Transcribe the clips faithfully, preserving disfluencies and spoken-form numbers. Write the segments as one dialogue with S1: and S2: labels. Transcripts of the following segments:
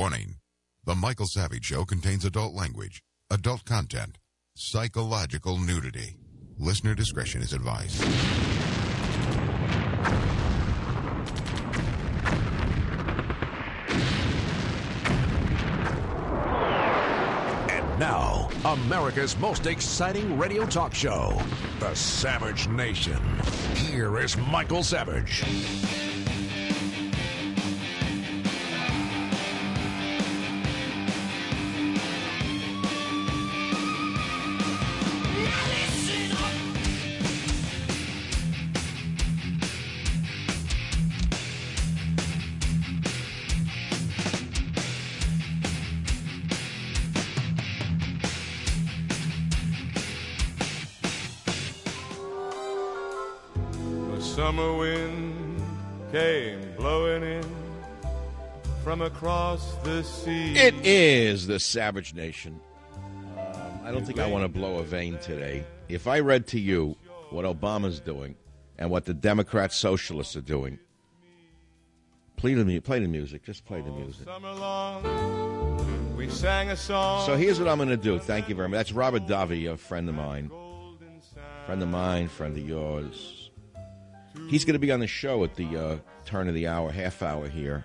S1: Warning. The Michael Savage Show contains adult language, adult content, psychological nudity. Listener discretion is advised.
S2: And now, America's most exciting radio talk show, The Savage Nation. Here is Michael Savage.
S3: Summer wind came blowing in from across the sea.
S4: It is the Savage Nation. Um, I don't think I want to blow a vein today. If I read to you what Obama's doing and what the Democrat socialists are doing, play the, play the music. Just play the music.
S3: Summer long, we sang a song.
S4: So here's what I'm going to do. Thank you very much. That's Robert Davi, a friend of mine. Friend of mine, friend of yours. He's going to be on the show at the uh, turn of the hour, half hour here,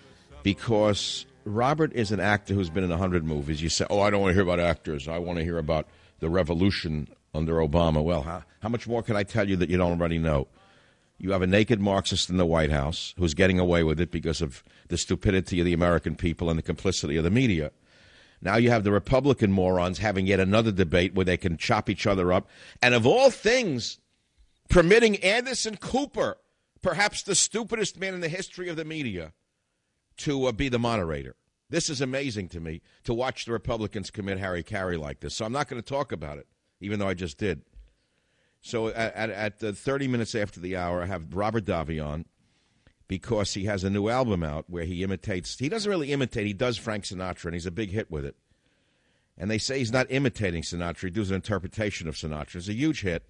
S4: because Robert is an actor who's been in a hundred movies. You say, oh, I don't want to hear about actors. I want to hear about the revolution under Obama. Well, how, how much more can I tell you that you don't already know? You have a naked Marxist in the White House who's getting away with it because of the stupidity of the American people and the complicity of the media. Now you have the Republican morons having yet another debate where they can chop each other up. And of all things, permitting Anderson Cooper, perhaps the stupidest man in the history of the media, to uh, be the moderator. This is amazing to me, to watch the Republicans commit Harry Carey like this. So I'm not going to talk about it, even though I just did. So at, at, at uh, thirty minutes after the hour, I have Robert Davi on, because he has a new album out where he imitates. He doesn't really imitate. He does Frank Sinatra, and he's a big hit with it. And they say he's not imitating Sinatra. He does an interpretation of Sinatra. It's a huge hit.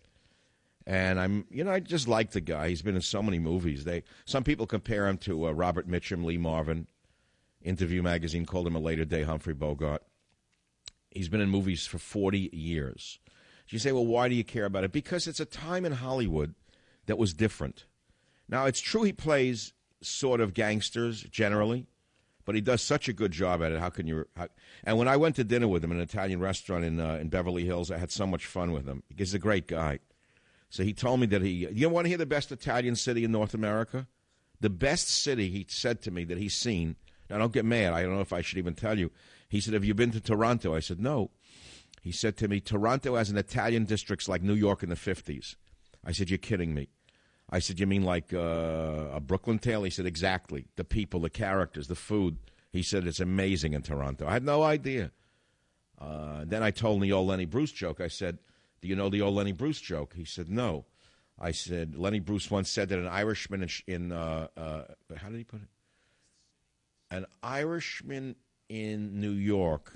S4: And I'm, you know, I just like the guy. He's been in so many movies. They, some people compare him to uh, Robert Mitchum, Lee Marvin. Interview magazine called him a later day Humphrey Bogart. He's been in movies for forty years. You say, well, why do you care about it? Because it's a time in Hollywood that was different. Now, it's true he plays sort of gangsters generally, but he does such a good job at it. How can you? How, and when I went to dinner with him in an Italian restaurant in uh, in Beverly Hills, I had so much fun with him. He's a great guy. So he told me that he, you want to hear the best Italian city in North America? The best city, he said to me, that he's seen. Now, don't get mad. I don't know if I should even tell you. He said, have you been to Toronto? I said, no. He said to me, Toronto has an Italian districts like New York in the fifties. I said, you're kidding me. I said, you mean like uh, a Brooklyn Tale? He said, exactly. The people, the characters, the food. He said, it's amazing in Toronto. I had no idea. Uh, then I told him the old Lenny Bruce joke. I said, do you know the old Lenny Bruce joke? He said, no. I said, Lenny Bruce once said that an Irishman in, in uh, uh, how did he put it? An Irishman in New York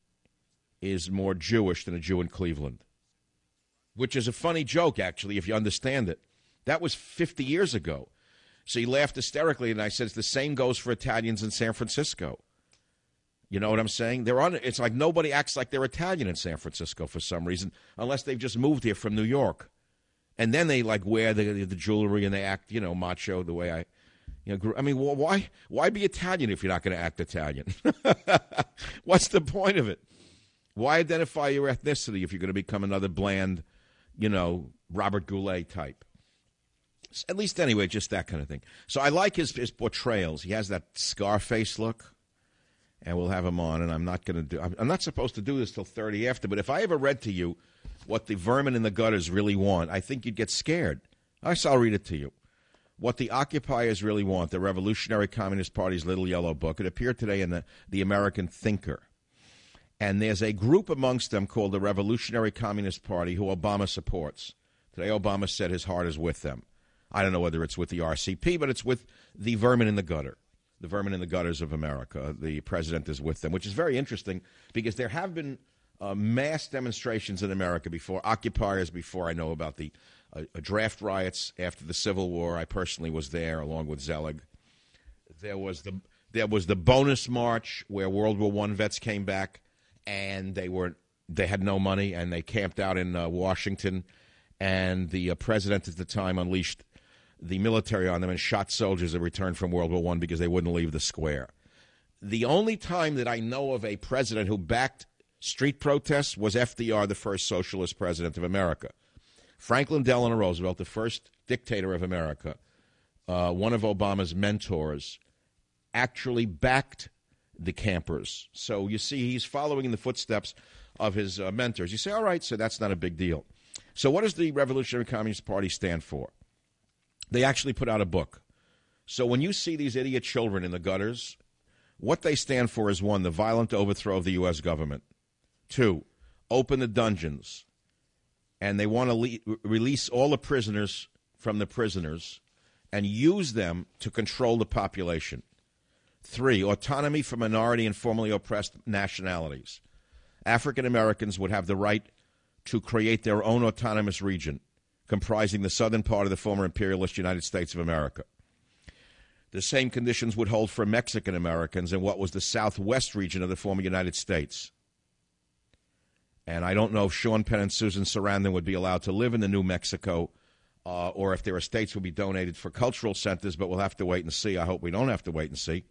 S4: is more Jewish than a Jew in Cleveland, which is a funny joke, actually, if you understand it. That was fifty years ago. So he laughed hysterically, and I said, the same goes for Italians in San Francisco. You know what I'm saying? They're on. It's like nobody acts like they're Italian in San Francisco for some reason, unless they've just moved here from New York. And then they, like, wear the, the jewelry and they act, you know, macho the way I, you know, grew. I mean, why, why be Italian if you're not going to act Italian? What's the point of it? Why identify your ethnicity if you're going to become another bland, you know, Robert Goulet type? At least anyway, just that kind of thing. So I like his, his portrayals. He has that Scarface look. And we'll have him on, and I'm not going to do. I'm, I'm not supposed to do this till thirty after. But if I ever read to you what the vermin in the gutters really want, I think you'd get scared. I shall read it to you. What the occupiers really want, the Revolutionary Communist Party's little yellow book. It appeared today in the, the American Thinker. And there's a group amongst them called the Revolutionary Communist Party who Obama supports. Today, Obama said his heart is with them. I don't know whether it's with the R C P, but it's with the vermin in the gutter. The vermin in the gutters of America. The president is with them, which is very interesting because there have been uh, mass demonstrations in America before, occupiers before. I know about the uh, draft riots after the Civil War. I personally was there along with Zelig. There was the There was the bonus march where World War One vets came back, and they were they had no money, and they camped out in uh, Washington, and the uh, president at the time unleashed the military on them and shot soldiers that returned from World War One because they wouldn't leave the square. The only time that I know of a president who backed street protests was F D R, the first socialist president of America. Franklin Delano Roosevelt, the first dictator of America, uh, one of Obama's mentors, actually backed the campers. So you see, he's following in the footsteps of his uh, mentors. You say, all right, so that's not a big deal. So what does the Revolutionary Communist Party stand for? They actually put out a book. So when you see these idiot children in the gutters, what they stand for is, one, the violent overthrow of the U S government. Two, open the dungeons. And they want to le- release all the prisoners from the prisoners and use them to control the population. Three, autonomy for minority and formerly oppressed nationalities. African Americans would have the right to create their own autonomous region, comprising the southern part of the former imperialist United States of America. The same conditions would hold for Mexican Americans in what was the southwest region of the former United States. And I don't know if Sean Penn and Susan Sarandon would be allowed to live in the New Mexico uh, or if their estates would be donated for cultural centers, but we'll have to wait and see. I hope we don't have to wait and see.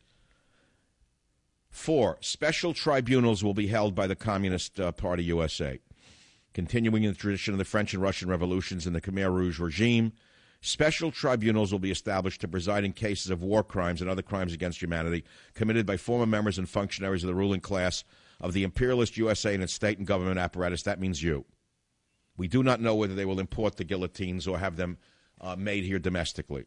S4: Four, special tribunals will be held by the Communist uh, Party U S A. Continuing in the tradition of the French and Russian revolutions in the Khmer Rouge regime, special tribunals will be established to preside in cases of war crimes and other crimes against humanity committed by former members and functionaries of the ruling class of the imperialist U S A and its state and government apparatus. That means you. We do not know whether they will import the guillotines or have them uh, made here domestically.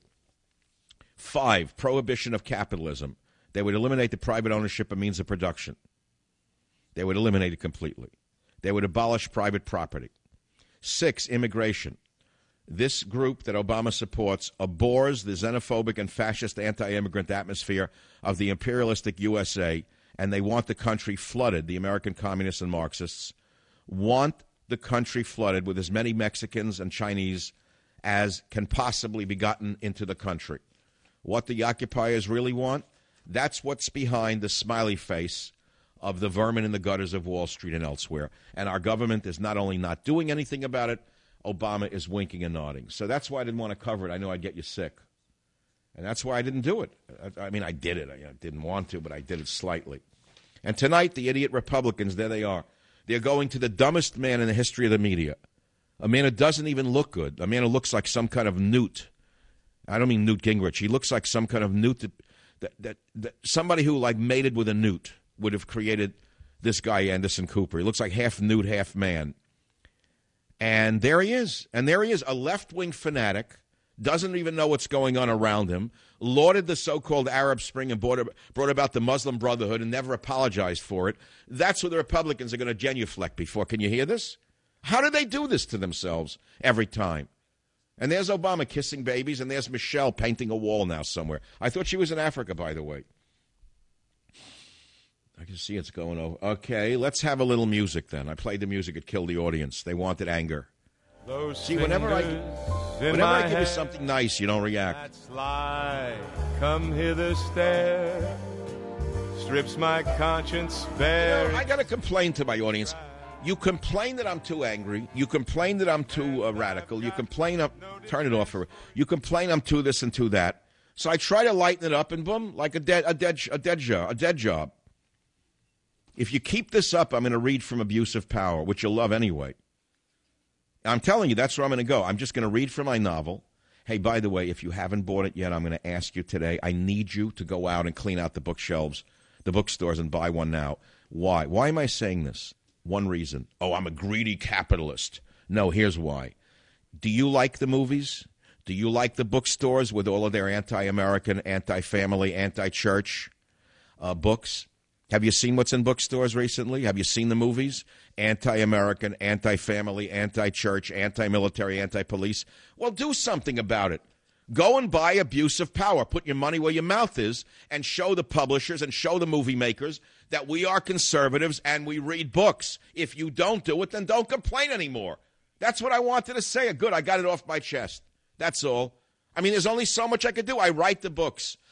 S4: Five, prohibition of capitalism. They would eliminate the private ownership of means of production. They would eliminate it completely. They would abolish private property. Six, immigration. This group that Obama supports abhors the xenophobic and fascist anti-immigrant atmosphere of the imperialistic U S A, and they want the country flooded. The American communists and Marxists want the country flooded with as many Mexicans and Chinese as can possibly be gotten into the country. What the occupiers really want, that's what's behind the smiley face of the vermin in the gutters of Wall Street and elsewhere. And our government is not only not doing anything about it, Obama is winking and nodding. So that's why I didn't want to cover it. I know I'd get you sick. And that's why I didn't do it. I, I mean, I did it. I, I didn't want to, but I did it slightly. And tonight, the idiot Republicans, there they are. They're going to the dumbest man in the history of the media, a man who doesn't even look good, a man who looks like some kind of newt. I don't mean Newt Gingrich. He looks like some kind of newt, that, that, that, that somebody who, like, mated with a newt would have created this guy, Anderson Cooper. He looks like half newt, half man. And there he is. And there he is, a left-wing fanatic, doesn't even know what's going on around him, lauded the so-called Arab Spring and brought, brought about the Muslim Brotherhood and never apologized for it. That's what the Republicans are going to genuflect before. Can you hear this? How do they do this to themselves every time? And there's Obama kissing babies, and there's Michelle painting a wall now somewhere. I thought she was in Africa, by the way. I can see it's going over. Okay, let's have a little music then. I played the music. It killed the audience. They wanted anger.
S3: Those
S4: See, whenever I, whenever I give you something nice, you don't react.
S3: That sly, come hither stare, strips my conscience bare.
S4: You know, I got to complain to my audience. You complain that I'm too angry. You complain that I'm too uh, radical. You complain I'm turn it off. For, you complain I'm too this and too that. So I try to lighten it up, and boom, like a dead, a dead, a dead job, a dead job. If you keep this up, I'm going to read from Abuse of Power, which you'll love anyway. I'm telling you, that's where I'm going to go. I'm just going to read from my novel. Hey, by the way, if you haven't bought it yet, I'm going to ask you today, I need you to go out and clean out the bookshelves, the bookstores, and buy one now. Why? Why am I saying this? One reason. Oh, I'm a greedy capitalist. No, here's why. Do you like the movies? Do you like the bookstores with all of their anti-American, anti-family, anti-church uh, books? Have you seen what's in bookstores recently? Have you seen the movies? Anti-American, anti-family, anti-church, anti-military, anti-police. Well, do something about it. Go and buy Abuse of Power. Put your money where your mouth is and show the publishers and show the movie makers that we are conservatives and we read books. If you don't do it, then don't complain anymore. That's what I wanted to say. Good, I got it off my chest. That's all. I mean, there's only so much I could do. I write the books.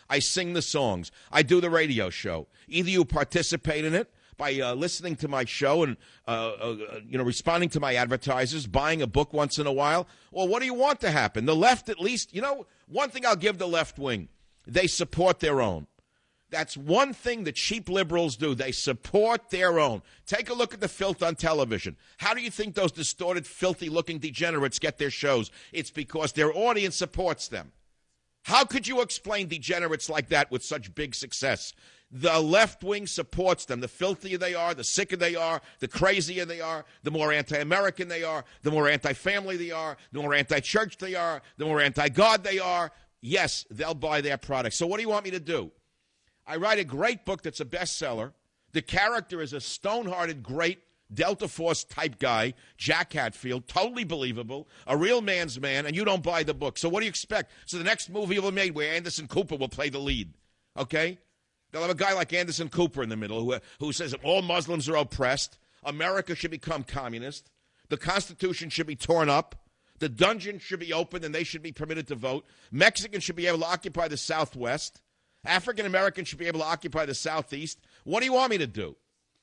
S4: I sing the songs. I do the radio show. Either you participate in it by uh, listening to my show and uh, uh, you know responding to my advertisers, buying a book once in a while, or what do you want to happen? The left, at least, you know, one thing I'll give the left wing, they support their own. That's one thing the cheap liberals do. They support their own. Take a look at the filth on television. How do you think those distorted, filthy-looking degenerates get their shows? It's because their audience supports them. How could you explain degenerates like that with such big success? The left wing supports them. The filthier they are, the sicker they are, the crazier they are, the more anti-American they are, the more anti-family they are, the more anti-church they are, the more anti-God they are. Yes, they'll buy their product. So what do you want me to do? I write a great book that's a bestseller. The character is a stone-hearted, great Delta Force type guy, Jack Hatfield, totally believable, a real man's man, and you don't buy the book. So what do you expect? So the next movie will be made where Anderson Cooper will play the lead, okay? They'll have a guy like Anderson Cooper in the middle who, who says all Muslims are oppressed, America should become communist, the Constitution should be torn up, the dungeon should be opened and they should be permitted to vote, Mexicans should be able to occupy the Southwest, African Americans should be able to occupy the Southeast. What do you want me to do?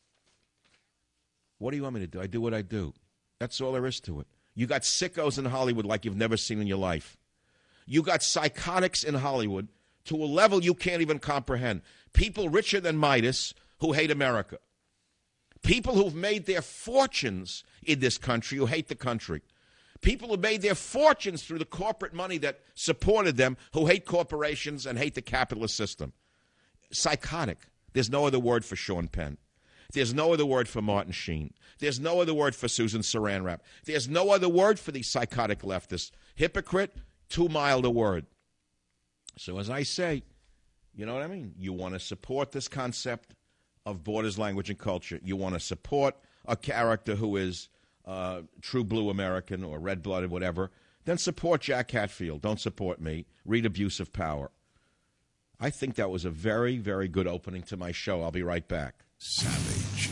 S4: What do you want me to do? I do what I do. That's all there is to it. You got sickos in Hollywood like you've never seen in your life. You got psychotics in Hollywood to a level you can't even comprehend. People richer than Midas who hate America. People who've made their fortunes in this country who hate the country. People who made their fortunes through the corporate money that supported them who hate corporations and hate the capitalist system. Psychotic. There's no other word for Sean Penn. There's no other word for Martin Sheen. There's no other word for Susan Saran-Wrap. There's no other word for these psychotic leftists. Hypocrite, too mild a word. So as I say, you know what I mean? You want to support this concept of borders, language, and culture. You want to support a character who is uh, true blue American or red-blooded, whatever. Then support Jack Hatfield. Don't support me. Read Abuse of Power. I think that was a very, very good opening to my show. I'll be right back.
S1: Savage.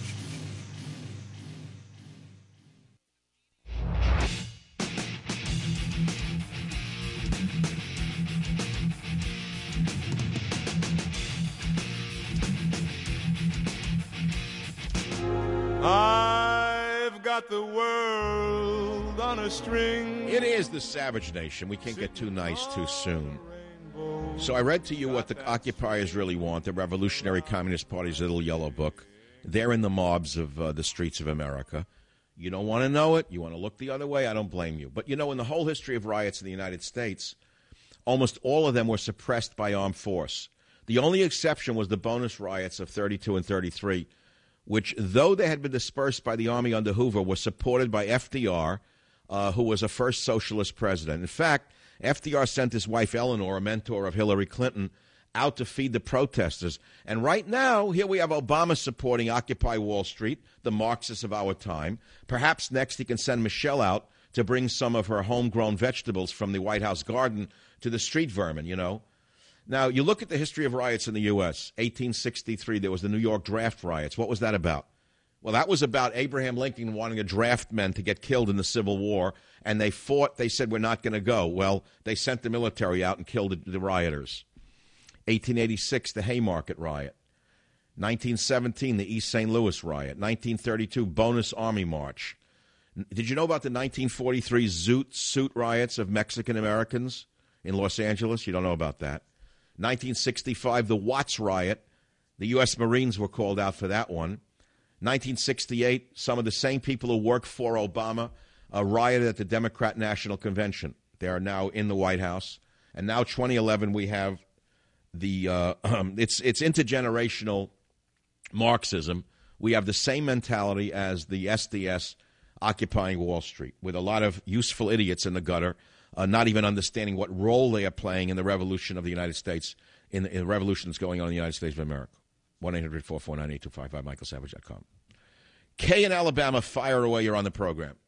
S3: I've got the world on a string.
S4: It is the Savage Nation. We can't get too nice too soon. So I read to you what the occupiers really want, the Revolutionary Communist Party's little yellow book. They're in the mobs of uh, the streets of America. You don't want to know it. You want to look the other way. I don't blame you. But, you know, in the whole history of riots in the United States, almost all of them were suppressed by armed force. The only exception was the bonus riots of thirty-two and thirty-three, which, though they had been dispersed by the army under Hoover, were supported by F D R, uh, who was a first socialist president. In fact, F D R sent his wife Eleanor, a mentor of Hillary Clinton, out to feed the protesters. And right now, here we have Obama supporting Occupy Wall Street, the Marxists of our time. Perhaps next he can send Michelle out to bring some of her homegrown vegetables from the White House garden to the street vermin, you know. Now, you look at the history of riots in the U S eighteen sixty-three, there was the New York draft riots. What was that about? Well, that was about Abraham Lincoln wanting to draft men to get killed in the Civil War, and they fought. They said, we're not going to go. Well, they sent the military out and killed the, the rioters. eighteen eighty-six, the Haymarket riot. nineteen seventeen, the East Saint Louis riot. nineteen thirty-two, Bonus Army March. Did you know about the nineteen forty-three Zoot Suit riots of Mexican Americans in Los Angeles? You don't know about that. nineteen sixty-five, the Watts riot. The U S Marines were called out for that one. nineteen sixty-eight, some of the same people who worked for Obama uh, rioted at the Democrat National Convention. They are now in the White House. And now twenty eleven, we have the uh, um, it's it's intergenerational Marxism. We have the same mentality as the S D S occupying Wall Street, with a lot of useful idiots in the gutter, uh, not even understanding what role they are playing in the revolution of the United States, in the, in the revolution that's going on in the United States of America. one eight hundred four four nine eight two five five, michael savage dot com. Kay in Alabama, fire away. You're on the program.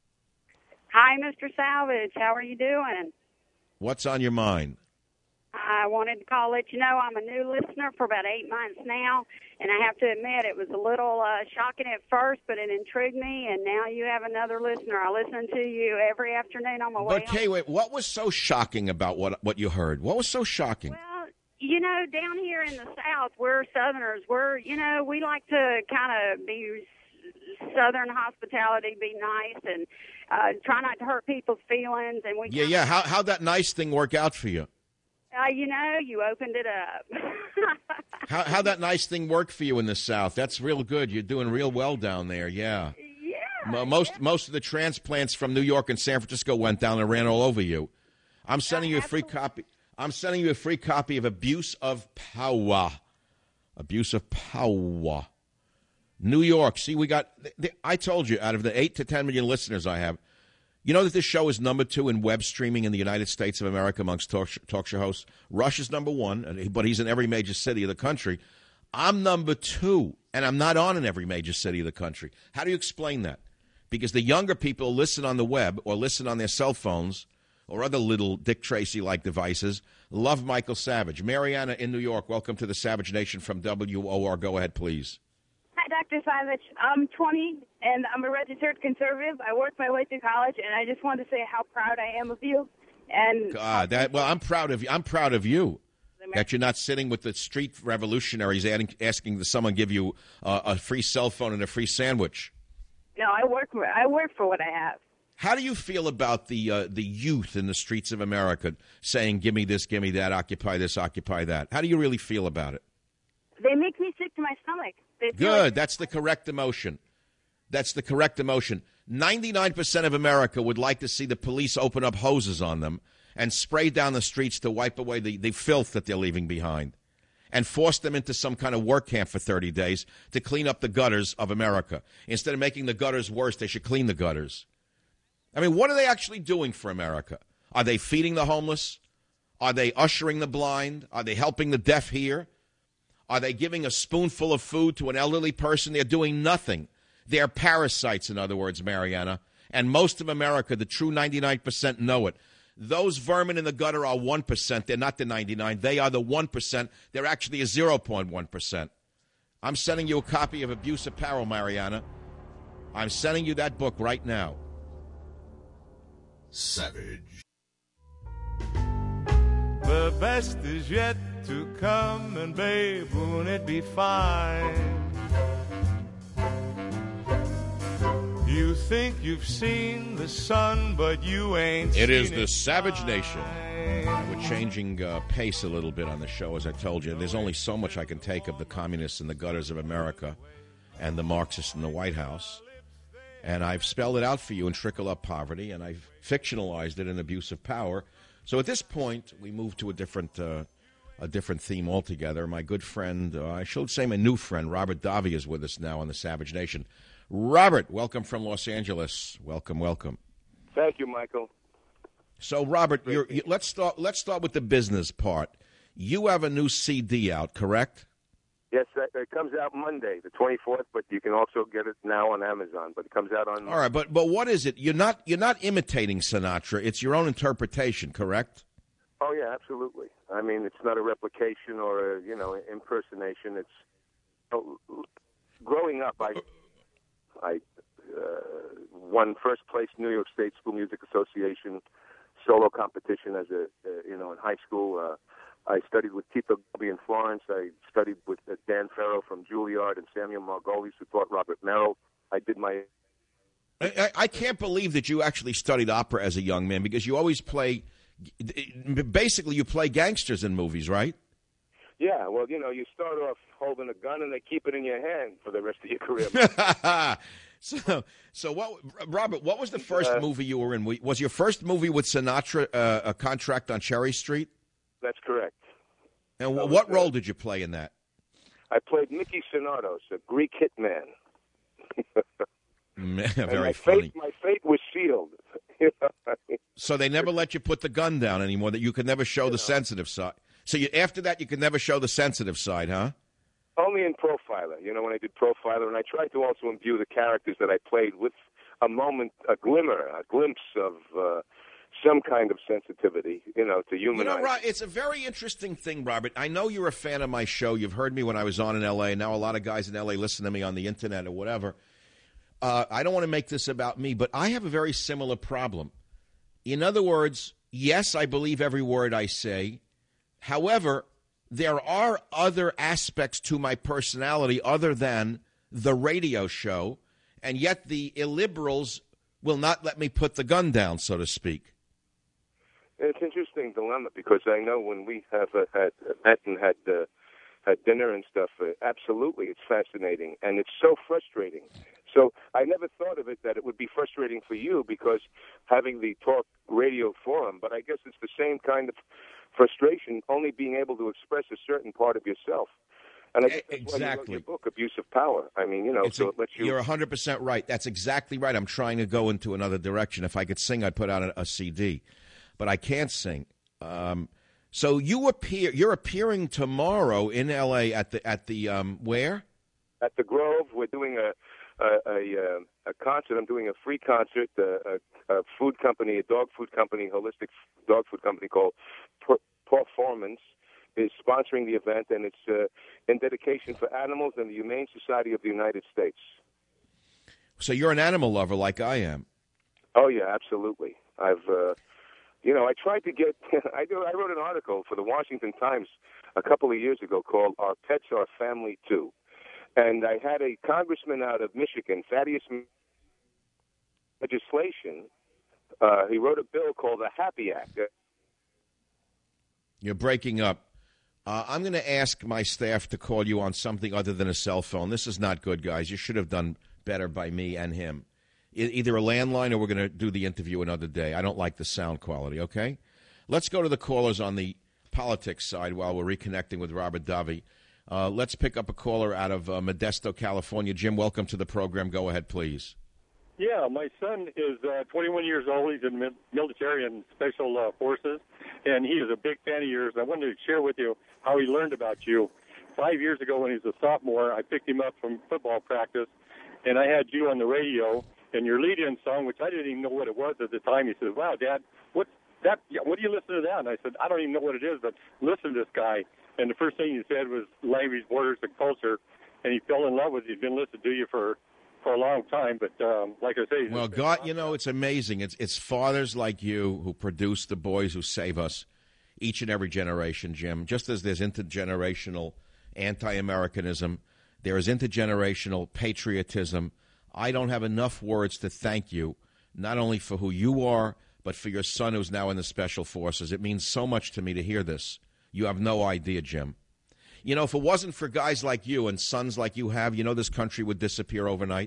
S5: Hi, Mister Savage. How are you doing?
S4: What's on your mind?
S5: I wanted to call, let you know I'm a new listener for about eight months now, and I have to admit it was a little uh, shocking at first, but it intrigued me, and now you have another listener. I listen to you every afternoon on my way
S4: But, Kay, wait, what was so shocking about what what you heard? What was so shocking?
S5: Well, you know, down here in the South, we're Southerners. We're, you know, we like to kind of be Southern hospitality, be nice, and uh, try not to hurt people's feelings. And we
S4: Yeah, yeah. How how'd that nice thing work out for you?
S5: Uh, you know, you opened it up.
S4: How how'd that nice thing work for you in the South? That's real good. You're doing real well down there. Yeah.
S5: Yeah.
S4: Most
S5: yeah.
S4: most of the transplants from New York and San Francisco went down and ran all over you. I'm sending
S5: Uh,
S4: you a free
S5: absolutely.
S4: copy. I'm sending you a free copy of Abuse of Power. Abuse of Power. New York. See, we got. I told you, out of the eight to ten million listeners I have, you know that this show is number two in web streaming in the United States of America amongst talk, talk show hosts. Rush is number one, but he's in every major city of the country. I'm number two, and I'm not on in every major city of the country. How do you explain that? Because the younger people listen on the web or listen on their cell phones or other little Dick Tracy-like devices, love Michael Savage. Mariana in New York, welcome to the Savage Nation from W O R. Go ahead, please.
S6: Hi, Doctor Savage. I'm twenty, and I'm a registered conservative. I worked my way through college, and I just wanted to say how proud I am of you. And
S4: God, that well, I'm proud of you. I'm proud of you that you're not sitting with the street revolutionaries adding, asking that someone give you uh, a free cell phone and a free sandwich.
S6: no, I work for I work for what I have.
S4: How do you feel about the uh, the youth in the streets of America saying, "Give me this, give me that, occupy this, occupy that"? How do you really feel about it?
S6: They make me sick to my stomach. They feel
S4: Good.
S6: like-
S4: That's the correct emotion. That's the correct emotion. ninety-nine percent of America would like to see the police open up hoses on them and spray down the streets to wipe away the, the filth that they're leaving behind and force them into some kind of work camp for thirty days to clean up the gutters of America. Instead of making the gutters worse, they should clean the gutters. I mean, what are they actually doing for America? Are they feeding the homeless? Are they ushering the blind? Are they helping the deaf hear? Are they giving a spoonful of food to an elderly person? They're doing nothing. They're parasites, in other words, Mariana. And most of America, the true ninety-nine percent, know it. Those vermin in the gutter are one percent. They're not the ninety-nine. They are the one percent. They're actually a zero point one percent. I'm sending you a copy of Abuse Apparel, Mariana. I'm sending you that book right now.
S1: Savage.
S3: The best is yet to come, and babe, won't it be fine? You think you've seen the sun, but you ain't
S4: It is
S3: seen
S4: the
S3: it
S4: Savage
S3: shine.
S4: Nation. We're changing uh, pace a little bit on the show, as I told you. There's only so much I can take of the communists in the gutters of America and the Marxists in the White House. And I've spelled it out for you in Trickle Up Poverty, and I've fictionalized it in Abuse of Power. So at this point, we move to a different uh, a different theme altogether. My good friend, uh, I should say my new friend, Robert Davi, is with us now on the Savage Nation. Robert, welcome from Los Angeles. Welcome, welcome.
S7: Thank you, Michael.
S4: So, Robert, you're, you, let's start. Let's start with the business part. You have a new C D out, correct?
S7: Yes, it comes out Monday, the twenty-fourth, but you can also get it now on Amazon. But it comes out on.
S4: All right, but but what is it? You're not you're not imitating Sinatra. It's your own interpretation, correct?
S7: Oh yeah, absolutely. I mean, it's not a replication or a you know impersonation. It's oh, growing up. I I uh, won first place New York State School Music Association solo competition as a uh, you know in high school. Uh, I studied with Tito Gobbi in Florence. I studied with uh, Dan Farrow from Juilliard and Samuel Margolis, who taught Robert Merrill. I did my.
S4: I, I, I can't believe that you actually studied opera as a young man, because you always play. Basically, you play gangsters in movies, right?
S7: Yeah, well, you know, you start off holding a gun and they keep it in your hand for the rest of your career.
S4: so, so what, Robert? What was the first
S7: Uh,
S4: movie you were in? Was your first movie with Sinatra uh, A Contract on Cherry Street?
S7: That's correct.
S4: And
S7: That
S4: what
S7: was,
S4: role
S7: uh,
S4: did you play in that?
S7: I played Mickey Sonatos, a Greek hitman.
S4: Man,
S7: And
S4: very
S7: my
S4: funny.
S7: Fate, my fate was sealed. You know,
S4: So they never let you put the gun down anymore. That you could never show the sensitive side. So you, after that, you could never show the sensitive side, huh?
S7: Only in Profiler, you know, when I did Profiler, and I tried to also imbue the characters that I played with a moment, a glimmer, a glimpse of uh, some kind of sensitivity, you know, to
S4: You
S7: humanize.
S4: know, Ro- it's a very interesting thing, Robert. I know you're a fan of my show. You've heard me when I was on in L A. Now a lot of guys in L A listen to me on the internet or whatever. Uh, I don't want to make this about me, but I have a very similar problem. In other words, yes, I believe every word I say. However, there are other aspects to my personality other than the radio show, and yet the illiberals will not let me put the gun down, so to speak.
S7: It's an interesting dilemma because I know when we have uh, had uh, met and had uh, had dinner and stuff, uh, absolutely, it's fascinating, and it's so frustrating. So I never thought of it that it would be frustrating for you because having the talk radio forum, but I guess it's the same kind of frustration, only being able to express a certain part of yourself. And I guess that's
S4: exactly.
S7: why you wrote your book, Abuse of Power. I mean, you know,
S4: it's
S7: so
S4: a,
S7: it lets you...
S4: You're one hundred percent right. That's exactly right. I'm trying to go into another direction. If I could sing, I'd put out a, a C D. But I can't sing. Um, so you appear, you're appearing tomorrow in L A at the, at the um, where?
S7: At the Grove. We're doing a a, a, a concert. I'm doing a free concert. A, a, a food company, a dog food company, holistic dog food company called Performance is sponsoring the event, and it's uh, in dedication for animals and the Humane Society of the United States.
S4: So you're an animal lover like I am.
S7: Oh, yeah, absolutely. I've, uh, you know, I tried to get, I, do, I wrote an article for the Washington Times a couple of years ago called Our Pets Are Family Too. And I had a congressman out of Michigan, Thaddeus, legislation. Uh, he wrote a bill called the Happy Act.
S4: You're breaking up. Uh, I'm going to ask my staff to call you on something other than a cell phone. This is not good, guys. You should have done better by me and him. E- either a landline or we're going to do the interview another day. I don't like the sound quality, okay? Let's go to the callers on the politics side while we're reconnecting with Robert Davi. Uh, let's pick up a caller out of uh, Modesto, California. Jim, welcome to the program. Go ahead, please.
S8: Yeah, my son is uh, twenty-one years old. He's in the military and special uh, forces, and he is a big fan of yours. I wanted to share with you how he learned about you. Five years ago when he was a sophomore, I picked him up from football practice, and I had you on the radio, and your lead-in song, which I didn't even know what it was at the time. He said, wow, Dad, what's that? What do you listen to that? And I said, I don't even know what it is, but listen to this guy. And the first thing he said was language, borders, and culture, and he fell in love with you. He's been listening to you for for a long time, but um, like I say...
S4: Well, God, you know, it's amazing. It's it's fathers like you who produce the boys who save us each and every generation, Jim. Just as there's intergenerational anti-Americanism, there is intergenerational patriotism. I don't have enough words to thank you, not only for who you are, but for your son who's now in the Special Forces. It means so much to me to hear this. You have no idea, Jim. You know, if it wasn't for guys like you and sons like you have, you know this country would disappear overnight?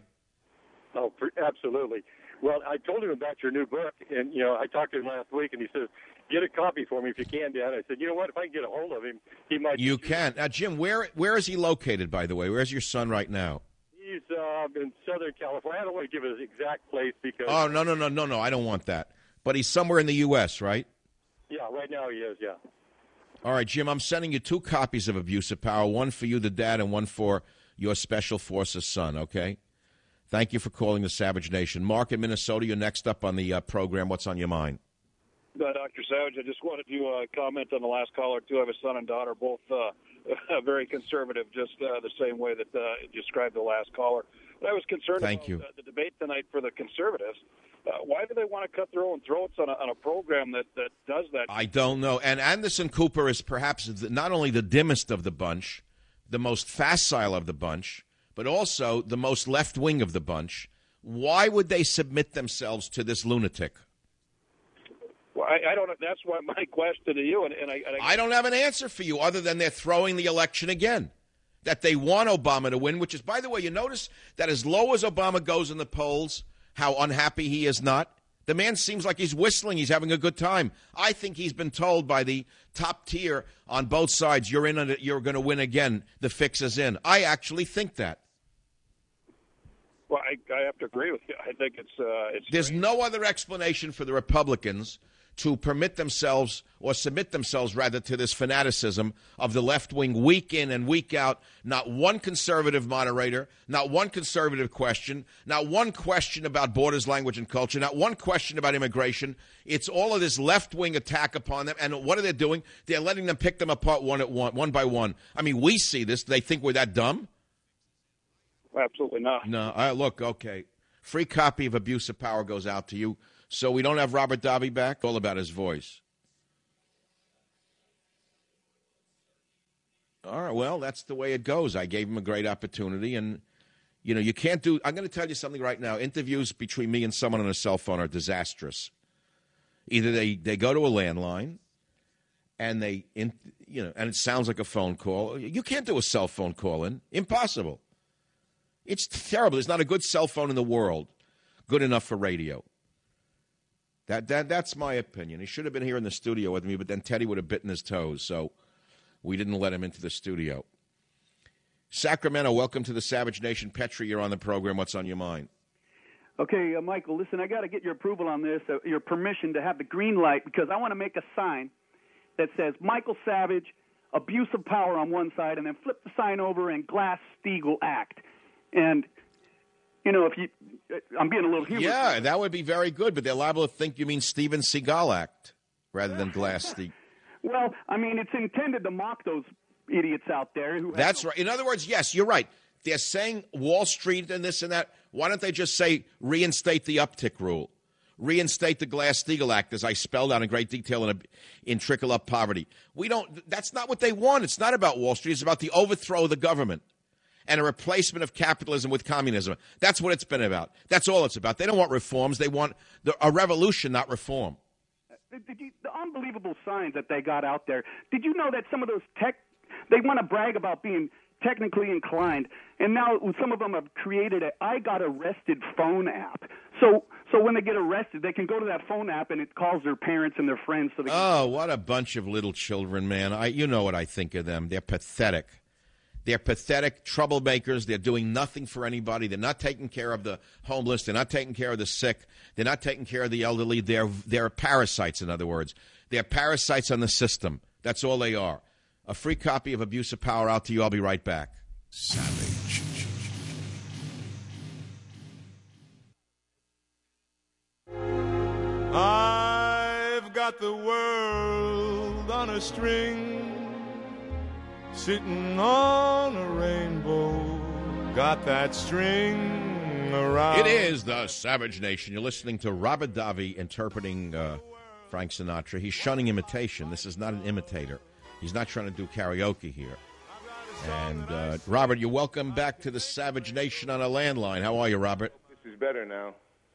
S8: Oh, absolutely. Well, I told him about your new book, and, you know, I talked to him last week, and he says, get a copy for me if you can, Dad. I said, you know what, if I can get a hold of him, he might...
S4: You can. Now, Jim, where where is he located, by the way? Where's your son right now?
S8: He's uh, in Southern California. I don't want to give his exact place because...
S4: Oh, no, no, no, no, no, I don't want that. But he's somewhere in the U S, right?
S8: Yeah, right now he is, yeah.
S4: All right, Jim, I'm sending you two copies of Abuse of Power, one for you, the dad, and one for your Special Forces son, okay? Thank you for calling the Savage Nation. Mark in Minnesota, you're next up on the uh, program. What's on your mind?
S9: Uh, Doctor Savage, I just wanted to uh, comment on the last caller, too. I have a son and daughter, both uh, very conservative, just uh, the same way that uh, you described the last caller. But I was concerned
S4: Thank
S9: about
S4: you.
S9: Uh, the debate tonight for the conservatives. Uh, why do they want to cut their own throats on a, on a program that, that does that?
S4: I don't know. And Anderson Cooper is perhaps the, not only the dimmest of the bunch, the most facile of the bunch, but also the most left-wing of the bunch. Why would they submit themselves to this lunatic?
S9: Well, I, I don't know. That's why my question to you. And, and, I, and I,
S4: I don't have an answer for you other than they're throwing the election again. That they want Obama to win, which is, by the way, you notice that as low as Obama goes in the polls, how unhappy he is not. The man seems like he's whistling. He's having a good time. I think he's been told by the top tier on both sides, you're in. A, you're going to win again. The fix is in. I actually think that.
S9: Well, I, I have to agree with you. I think it's uh, it's.
S4: There's
S9: strange.
S4: no other explanation for the Republicans to permit themselves or submit themselves, rather, to this fanaticism of the left wing week in and week out. Not one conservative moderator, not one conservative question, not one question about borders, language, and culture, not one question about immigration. It's all of this left wing attack upon them. And what are they doing? They're letting them pick them apart one at one, one by one. I mean, we see this. They think we're that dumb?
S9: Absolutely not.
S4: No. Uh, look, okay. Free copy of Abuse of Power goes out to you. So we don't have Robert Davi back? All about his voice. All right, well, that's the way it goes. I gave him a great opportunity, and, you know, you can't do – I'm going to tell you something right now. Interviews between me and someone on a cell phone are disastrous. Either they, they go to a landline and they – you know, and it sounds like a phone call. You can't do a cell phone call in. Impossible. It's terrible. There's not a good cell phone in the world good enough for radio. That that That's my opinion. He should have been here in the studio with me, but then Teddy would have bitten his toes, so we didn't let him into the studio. Sacramento, welcome to the Savage Nation. Petri, you're on the program. What's on your mind?
S10: Okay, uh, Michael, listen, I got to get your approval on this, uh, your permission to have the green light, because I want to make a sign that says Michael Savage, abuse of power on one side, and then flip the sign over and Glass-Steagall Act. And, you know, if you, I'm being a little humorous.
S4: Yeah, that would be very good, but they're liable to think you mean Steven Seagal Act rather than Glass-Steagall.
S10: Well, I mean, it's intended to mock those idiots out there. Who
S4: That's
S10: no-
S4: right. In other words, yes, you're right. They're saying Wall Street and this and that. Why don't they just say reinstate the uptick rule? Reinstate the Glass-Steagall Act, as I spelled out in great detail in, a, in Trickle Up Poverty. We don't. That's not what they want. It's not about Wall Street. It's about the overthrow of the government and a replacement of capitalism with communism. That's what it's been about. That's all it's about. They don't want reforms. They want the, a revolution, not reform.
S10: Did you, the unbelievable signs that they got out there. Did you know that some of those tech, they want to brag about being technically inclined, and now some of them have created a I got arrested phone app. So so when they get arrested, they can go to that phone app and it calls their parents and their friends. So they can-
S4: oh, what a bunch of little children, man. I, you know what I think of them. They're pathetic. They're pathetic troublemakers. They're doing nothing for anybody. They're not taking care of the homeless. They're not taking care of the sick. They're not taking care of the elderly. They're, they're parasites, in other words. They're parasites on the system. That's all they are. A free copy of Abuse of Power out to you. I'll be right back.
S1: Savage.
S3: I've got the world on a string, sitting on a rainbow, got that string around.
S4: It is the Savage Nation. You're listening to Robert Davi interpreting uh, Frank Sinatra. He's shunning imitation. This is not an imitator. He's not trying to do karaoke here. And, uh, Robert, you're welcome back to the Savage Nation on a landline. How are you, Robert?
S7: This is better now.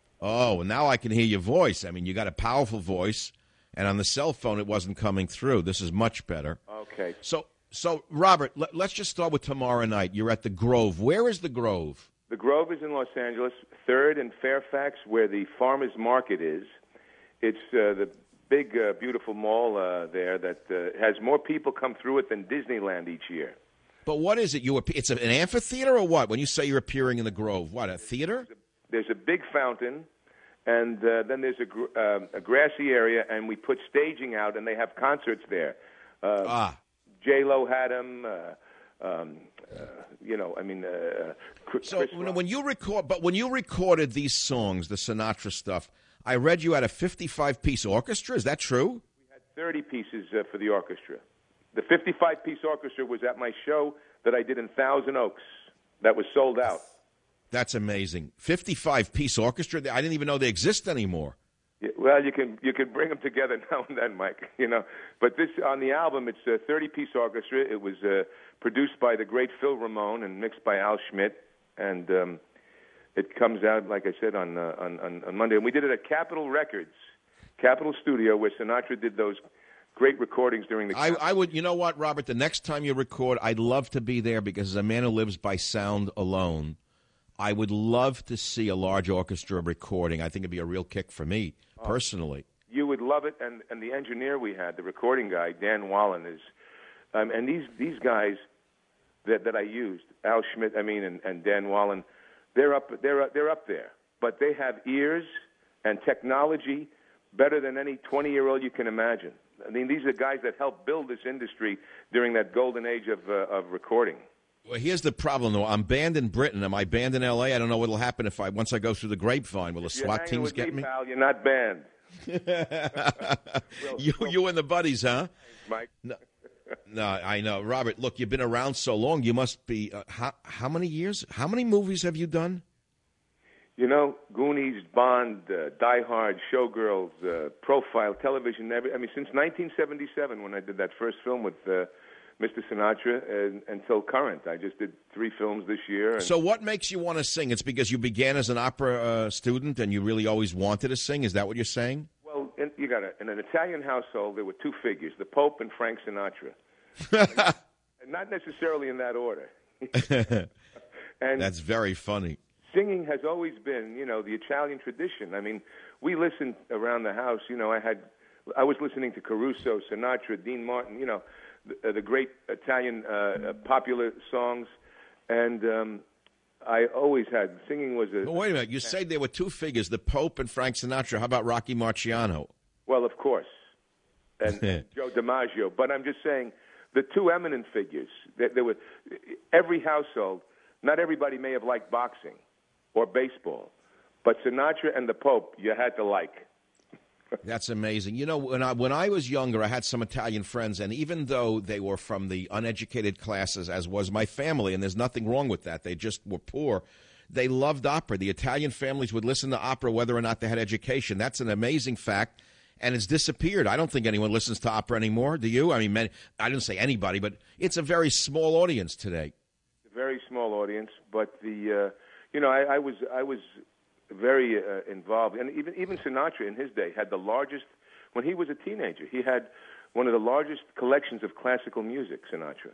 S4: Oh, now I can hear your voice. I mean, you got a powerful voice, and on the cell phone it wasn't coming through. This is much better.
S7: Okay.
S4: So, so Robert, let, let's just start with tomorrow night. You're at the Grove. Where is the Grove?
S7: The Grove is in Los Angeles, third and Fairfax, where the Farmers Market is. It's uh, the big, uh, beautiful mall uh, there that uh, has more people come through it than Disneyland each year.
S4: But what is it? You It's an amphitheater or what? When you say you're appearing in the Grove, what, a theater?
S7: There's a big fountain, and uh, then there's a, gr- uh, a grassy area, and we put staging out, and they have concerts there. Uh,
S4: ah.
S7: J-Lo had them, uh, um, uh, you know, I mean... Uh, Chris
S4: so when, when you record, but when you recorded these songs, the Sinatra stuff, I read you had a fifty-five piece orchestra. Is that true?
S7: We had thirty pieces uh, for the orchestra. The fifty-five piece orchestra was at my show that I did in Thousand Oaks. That was sold out.
S4: That's amazing. fifty-five piece orchestra? I didn't even know they exist anymore.
S7: Yeah, well, you can you can bring them together now and then, Mike. You know, but this on the album, it's a thirty piece orchestra. It was uh, produced by the great Phil Ramone and mixed by Al Schmidt, and um, it comes out, like I said, on, uh, on on on Monday. And we did it at Capitol Records, Capitol Studio, where Sinatra did those great recordings during the.
S4: I, I would, you know what, Robert? The next time you record, I'd love to be there because as a man who lives by sound alone, I would love to see a large orchestra recording. I think it'd be a real kick for me, personally.
S7: You would love it, and, and the engineer we had, the recording guy, Dan Wallen, is, um, and these these guys that that I used, Al Schmidt, I mean, and, and Dan Wallen, they're up they're they're up there, but they have ears and technology better than any twenty year old you can imagine. I mean, these are guys that helped build this industry during that golden age of uh, of recording.
S4: Well, here's the problem, though. I'm banned in Britain. Am I banned in L A? I don't know what'll happen if I once I go through the grapevine. Will the SWAT teams get me?
S7: Pal, you're not banned.
S4: you, you and the buddies, huh?
S7: Mike.
S4: No, no, I know, Robert. Look, you've been around so long. You must be. Uh, how how many years? How many movies have you done?
S7: You know, Goonies, Bond, uh, Die Hard, Showgirls, uh, Profile, television. Every, I mean, since nineteen seventy-seven when I did that first film with uh,
S11: Mister Sinatra and, until current. I just did three films this year. And
S4: So what makes you want to sing? It's because you began as an opera uh, student and you really always wanted to sing? Is that what you're saying?
S11: Well, in, you got in an Italian household, there were two figures, the Pope and Frank Sinatra. And not necessarily in that order. And
S4: that's very funny.
S11: Singing has always been, you know, the Italian tradition. I mean, we listened around the house. You know, I had, I was listening to Caruso, Sinatra, Dean Martin. You know, the, the great Italian uh, popular songs, and um, I always had singing was a.
S4: But wait a minute, you say there were two figures, the Pope and Frank Sinatra. How about Rocky Marciano?
S11: Well, of course, and Joe DiMaggio. But I'm just saying, the two eminent figures. There, there were every household. Not everybody may have liked boxing or baseball, but Sinatra and the Pope you had to like.
S4: That's amazing. You know, when I when I was younger, I had some Italian friends, and even though they were from the uneducated classes, as was my family, and there's nothing wrong with that, they just were poor, they loved opera. The Italian families would listen to opera whether or not they had education. That's an amazing fact, and it's disappeared. I don't think anyone listens to opera anymore. Do you? I mean, many, I didn't say anybody, but it's a very small audience today.
S11: A very small audience, but the uh, you know, I, I was I was very uh, involved, and even even Sinatra in his day had the largest. When he was a teenager, he had one of the largest collections of classical music. Sinatra.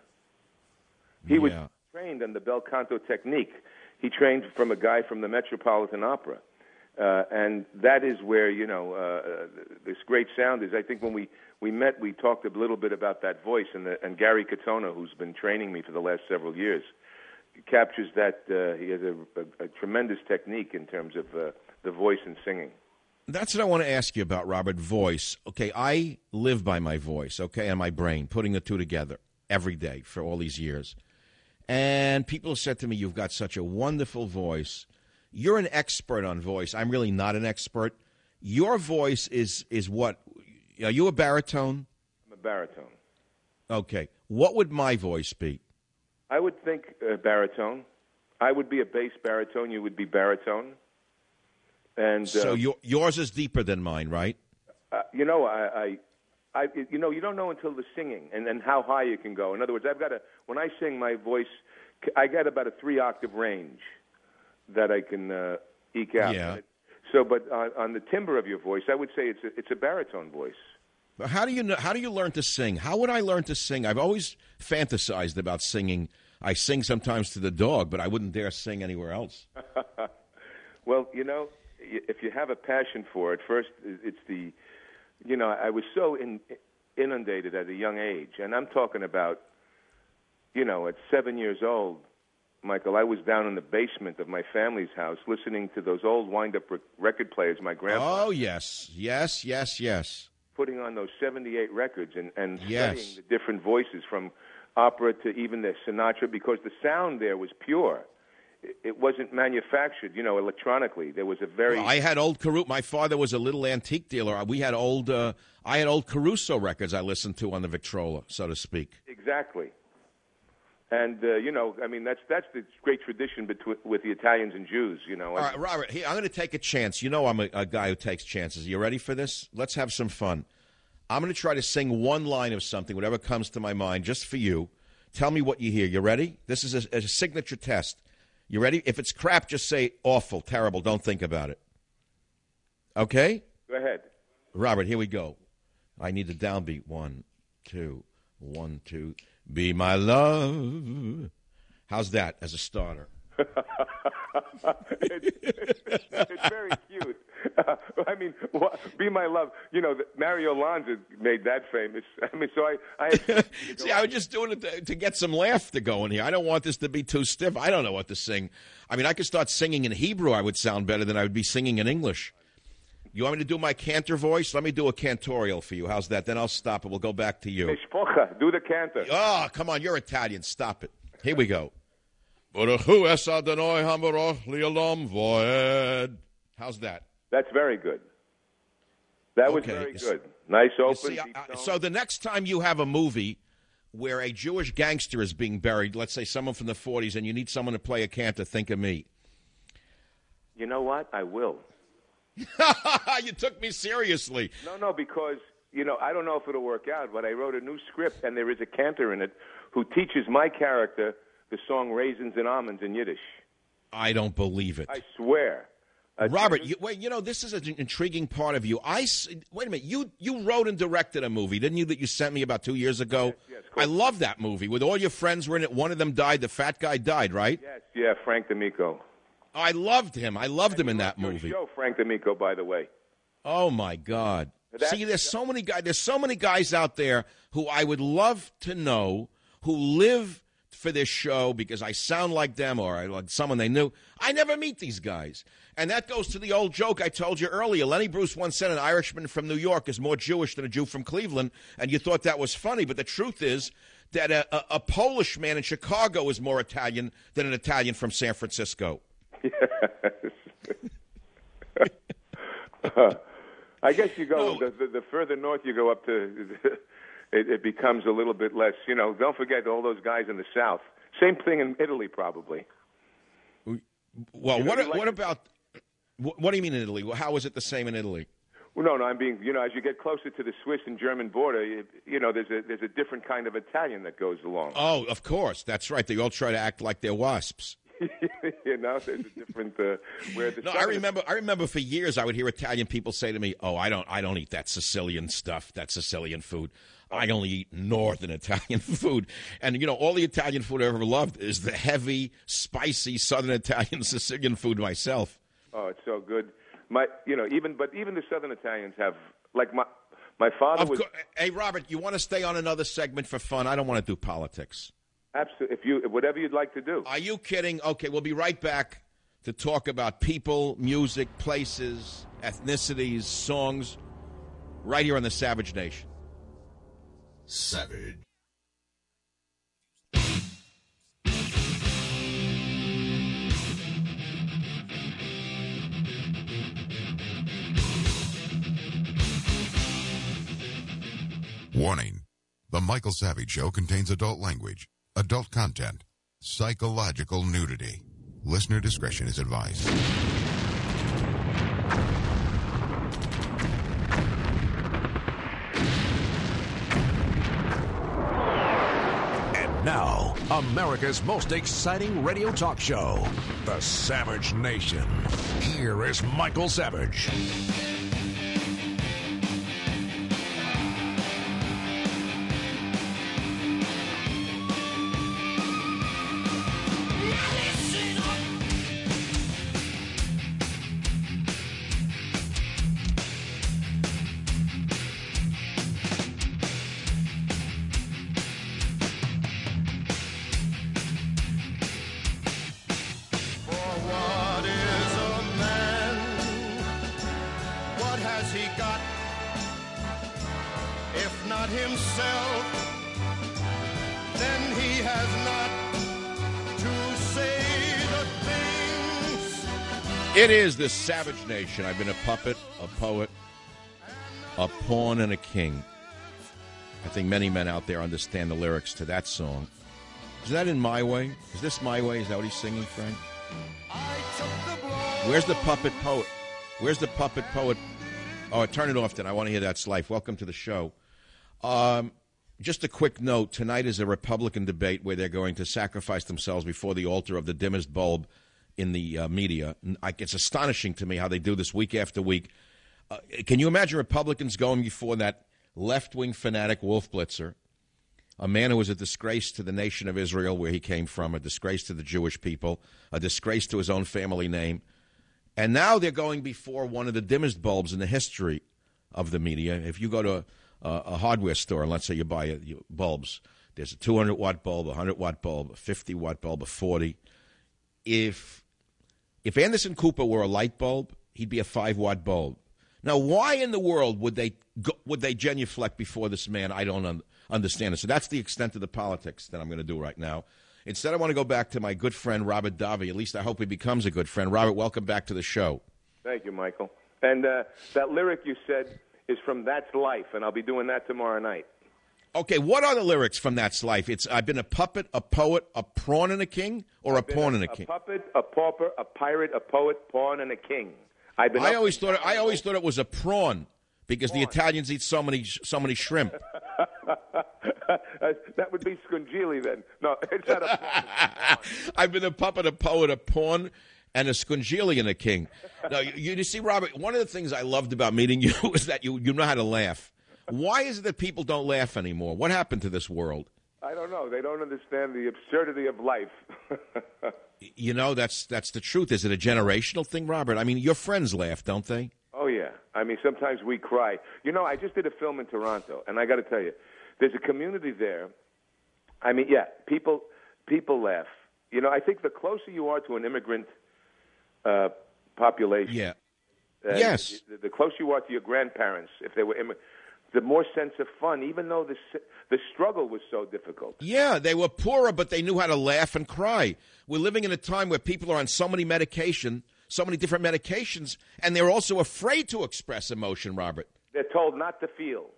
S11: He
S4: yeah.
S11: was trained on the bel canto technique. He trained from a guy from the Metropolitan Opera, uh, and that is where you know uh, this great sound is. I think when we, we met, we talked a little bit about that voice, and the, and Gary Katona, who's been training me for the last several years, captures that. Uh, he has a, a, a tremendous technique in terms of uh, the voice and singing.
S4: That's what I want to ask you about, Robert. Voice. Okay, I live by my voice, okay, and my brain, putting the two together every day for all these years. And people have said to me, you've got such a wonderful voice. You're an expert on voice. I'm really not an expert. Your voice is is what? Are you a baritone?
S11: I'm a baritone.
S4: Okay. What would my voice be?
S11: I would think uh, baritone. I would be a bass baritone. You would be baritone. And uh,
S4: so your, yours is deeper than mine, right?
S11: Uh, you know, I, I, I, you know, you don't know until the singing and, and how high you can go. In other words, I've got a when I sing, my voice, I get about a three octave range that I can uh, eke out.
S4: Yeah.
S11: So, but on, on the timbre of your voice, I would say it's a, it's a baritone voice.
S4: But how do you know, how do you learn to sing? How would I learn to sing? I've always fantasized about singing. I sing sometimes to the dog, but I wouldn't dare sing anywhere else.
S11: Well, you know, if you have a passion for it, first it's the, you know, I was so in, inundated at a young age, and I'm talking about, you know, at seven years old, Michael, I was down in the basement of my family's house listening to those old wind-up record players my grandpa.
S4: Oh, yes, yes, yes, yes.
S11: Putting on those seventy-eight records and, and
S4: yes.
S11: studying the different voices from opera to even the Sinatra, because the sound there was pure. It wasn't manufactured, you know, electronically. There was a very...
S4: Well, I had old Caruso. My father was a little antique dealer. We had old... Uh, I had old Caruso records I listened to on the Victrola, so to speak.
S11: Exactly. And, uh, you know, I mean, that's that's the great tradition between, with the Italians and Jews, you know.
S4: All right, Robert, here, I'm going to take a chance. You know I'm a, a guy who takes chances. Are you ready for this? Let's have some fun. I'm going to try to sing one line of something, whatever comes to my mind, just for you. Tell me what you hear. You ready? This is a, a signature test. You ready? If it's crap, just say awful, terrible. Don't think about it. Okay?
S11: Go ahead.
S4: Robert, here we go. I need the downbeat. One, two, one, two. Be my love. How's that as a starter?
S11: it's, it's, it's very cute. Uh, I mean, what, be my love. You know, the, Mario Lanza made that famous. I mean, so I... I
S4: See, I was just doing it to, to get some laughter going here. I don't want this to be too stiff. I don't know what to sing. I mean, I could start singing in Hebrew. I would sound better than I would be singing in English. You want me to do my cantor voice? Let me do a cantorial for you. How's that? Then I'll stop it. We'll go back to you.
S11: Mishpocha, do the cantor.
S4: Oh, come on. You're Italian. Stop it. Here we go. How's that?
S11: That's very good. That was
S4: okay.
S11: very good. Nice open.
S4: See, I, so the next time you have a movie where a Jewish gangster is being buried, let's say someone from the forties, and you need someone to play a cantor, think of me.
S11: You know what? I will.
S4: You took me seriously.
S11: No, no, because, you know, I don't know if it'll work out, but I wrote a new script, and there is a cantor in it who teaches my character the song Raisins and Almonds in Yiddish.
S4: I don't believe it.
S11: I swear. Uh,
S4: Robert, you, wait, you know, this is an intriguing part of you. I, wait a minute, you, you wrote and directed a movie, didn't you, that you sent me about two years ago?
S11: Yes, yes,
S4: I love that movie. With all your friends were in it, one of them died, the fat guy died, right?
S11: Yes, yeah, Frank D'Amico.
S4: I loved him. I loved him in that
S11: Your
S4: movie.
S11: show, Frank D'Amico, by the way.
S4: Oh, my God.
S11: That-
S4: See, there's so many guys, there's so many guys out there who I would love to know who live for this show because I sound like them or I like someone they knew. I never meet these guys. And that goes to the old joke I told you earlier. Lenny Bruce once said an Irishman from New York is more Jewish than a Jew from Cleveland, and you thought that was funny. But the truth is that a, a, a Polish man in Chicago is more Italian than an Italian from San Francisco.
S11: Yes. uh, I guess you go,
S4: No.
S11: the, the, the further north you go up to, it, it becomes a little bit less. You know, don't forget all those guys in the south. Same thing in Italy, probably.
S4: Well,
S11: You know,
S4: what,
S11: you like-
S4: what about, what, what do you mean in Italy? Well, how is it the same in Italy?
S11: Well, no, no, I'm being, you know, as you get closer to the Swiss and German border, you, you know, there's a there's a different kind of Italian that goes along.
S4: Oh, of course. That's right. They all try to act like they're wasps.
S11: You know, there's a different uh, where the
S4: No, I
S11: southern-
S4: remember. I remember for years I would hear Italian people say to me, "Oh, I don't, I don't eat that Sicilian stuff. That Sicilian food. I only eat Northern Italian food." And you know, all the Italian food I ever loved is the heavy, spicy Southern Italian Sicilian food myself.
S11: Oh, it's so good. My, you know, even but even the Southern Italians have like my my father
S4: Of
S11: was
S4: course, hey, Robert, you want to stay on another segment for fun? I don't want to do politics.
S11: absolutely. If you whatever you'd like to do.
S4: Are you kidding? Okay, we'll be right back to talk about people, music, places, ethnicities, songs, right here on the Savage Nation.
S1: Savage. Warning. The Michael Savage Show contains adult language, adult content, psychological nudity. Listener discretion is advised.
S2: And now, America's most exciting radio talk show, The Savage Nation. Here is Michael Savage.
S3: What is a man? What has he got? If not himself, then he has not to say the things.
S4: It is the Savage Nation. I've been a puppet, a poet, a pawn, and a king. I think many men out there understand the lyrics to that song. Is that in My Way? Is this My Way? Is that what he's singing, Frank? Where's the puppet poet? Where's the puppet poet? Oh, turn it off then. I want to hear That's Life. Welcome to the show. Um, just a quick note. Tonight is a Republican debate where they're going to sacrifice themselves before the altar of the dimmest bulb in the uh, media. I, it's astonishing to me how they do this week after week. Uh, can you imagine Republicans going before that left-wing fanatic Wolf Blitzer, a man who was a disgrace to the nation of Israel where he came from, a disgrace to the Jewish people, a disgrace to his own family name. And now they're going before one of the dimmest bulbs in the history of the media. If you go to a, a hardware store, and let's say you buy a, you, bulbs, there's a two hundred watt bulb, a one hundred watt bulb, a fifty watt bulb, a forty. If, if Anderson Cooper were a light bulb, he'd be a five watt bulb. Now, why in the world would they go, would they genuflect before this man? I don't un- understand it. So that's the extent of the politics that I'm going to do right now. Instead, I want to go back to my good friend, Robert Davi. At least I hope he becomes a good friend. Robert, welcome back to the show.
S11: Thank you, Michael. And uh, that lyric you said is from That's Life, and I'll be doing that tomorrow night.
S4: Okay, what are the lyrics from That's Life? It's I've been a puppet, a poet, a prawn, and a king, or a pawn and a king?
S11: A puppet, a pauper, a pirate, a poet, pawn, and a king. I've been
S4: I
S11: up-
S4: always thought it, I always thought it was a prawn because the Italians eat so many so many shrimp.
S11: That would be Scungili then. No, it's not a
S4: I've been a puppet, a poet, a pawn, and a Scungili and a king. No, you, you see, Robert, one of the things I loved about meeting you is that you, you know how to laugh. Why is it that people don't laugh anymore? What happened to this world?
S11: I don't know. They don't understand the absurdity of life.
S4: You know, that's that's the truth. Is it a generational thing, Robert? I mean, your friends laugh, don't they?
S11: Oh, yeah. I mean, sometimes we cry. You know, I just did a film in Toronto, and I got to tell you, there's a community there. I mean, yeah, people people laugh. You know, I think the closer you are to an immigrant uh, population,
S4: yeah,
S11: uh,
S4: yes,
S11: the, the closer you are to your grandparents, if they were immigrants, the more sense of fun, even though the the struggle was so difficult.
S4: Yeah, they were poorer, but they knew how to laugh and cry. We're living in a time where people are on so many medication, so many different medications, and they're also afraid to express emotion, Robert.
S11: They're told not to feel.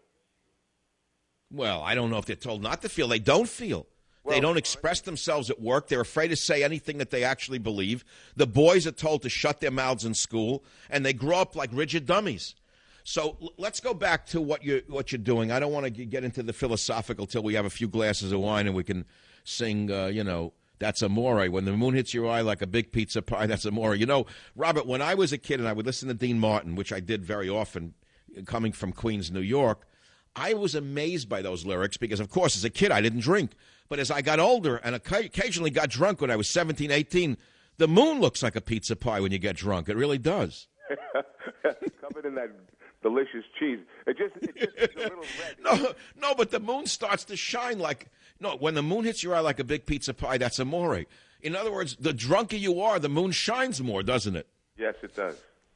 S4: Well, I don't know if they're told not to feel. They don't feel. Well, they don't express themselves at work. They're afraid to say anything that they actually believe. The boys are told to shut their mouths in school, and they grow up like rigid dummies. So l- let's go back to what you're, what you're doing. I don't want to g- get into the philosophical till we have a few glasses of wine and we can sing, uh, you know, That's Amore. When the moon hits your eye like a big pizza pie, that's Amore. You know, Robert, when I was a kid and I would listen to Dean Martin, which I did very often coming from Queens, New York, I was amazed by those lyrics because, of course, as a kid I didn't drink. But as I got older and occasionally got drunk when I was seventeen, eighteen, the moon looks like a pizza pie when you get drunk. It really does.
S11: Covered in that delicious cheese. It just, it just it's a little red.
S4: No, no, but the moon starts to shine like, no, when the moon hits your eye like a big pizza pie, that's Amore. In other words, the drunker you are, the moon shines more, doesn't it?
S11: Yes, it does.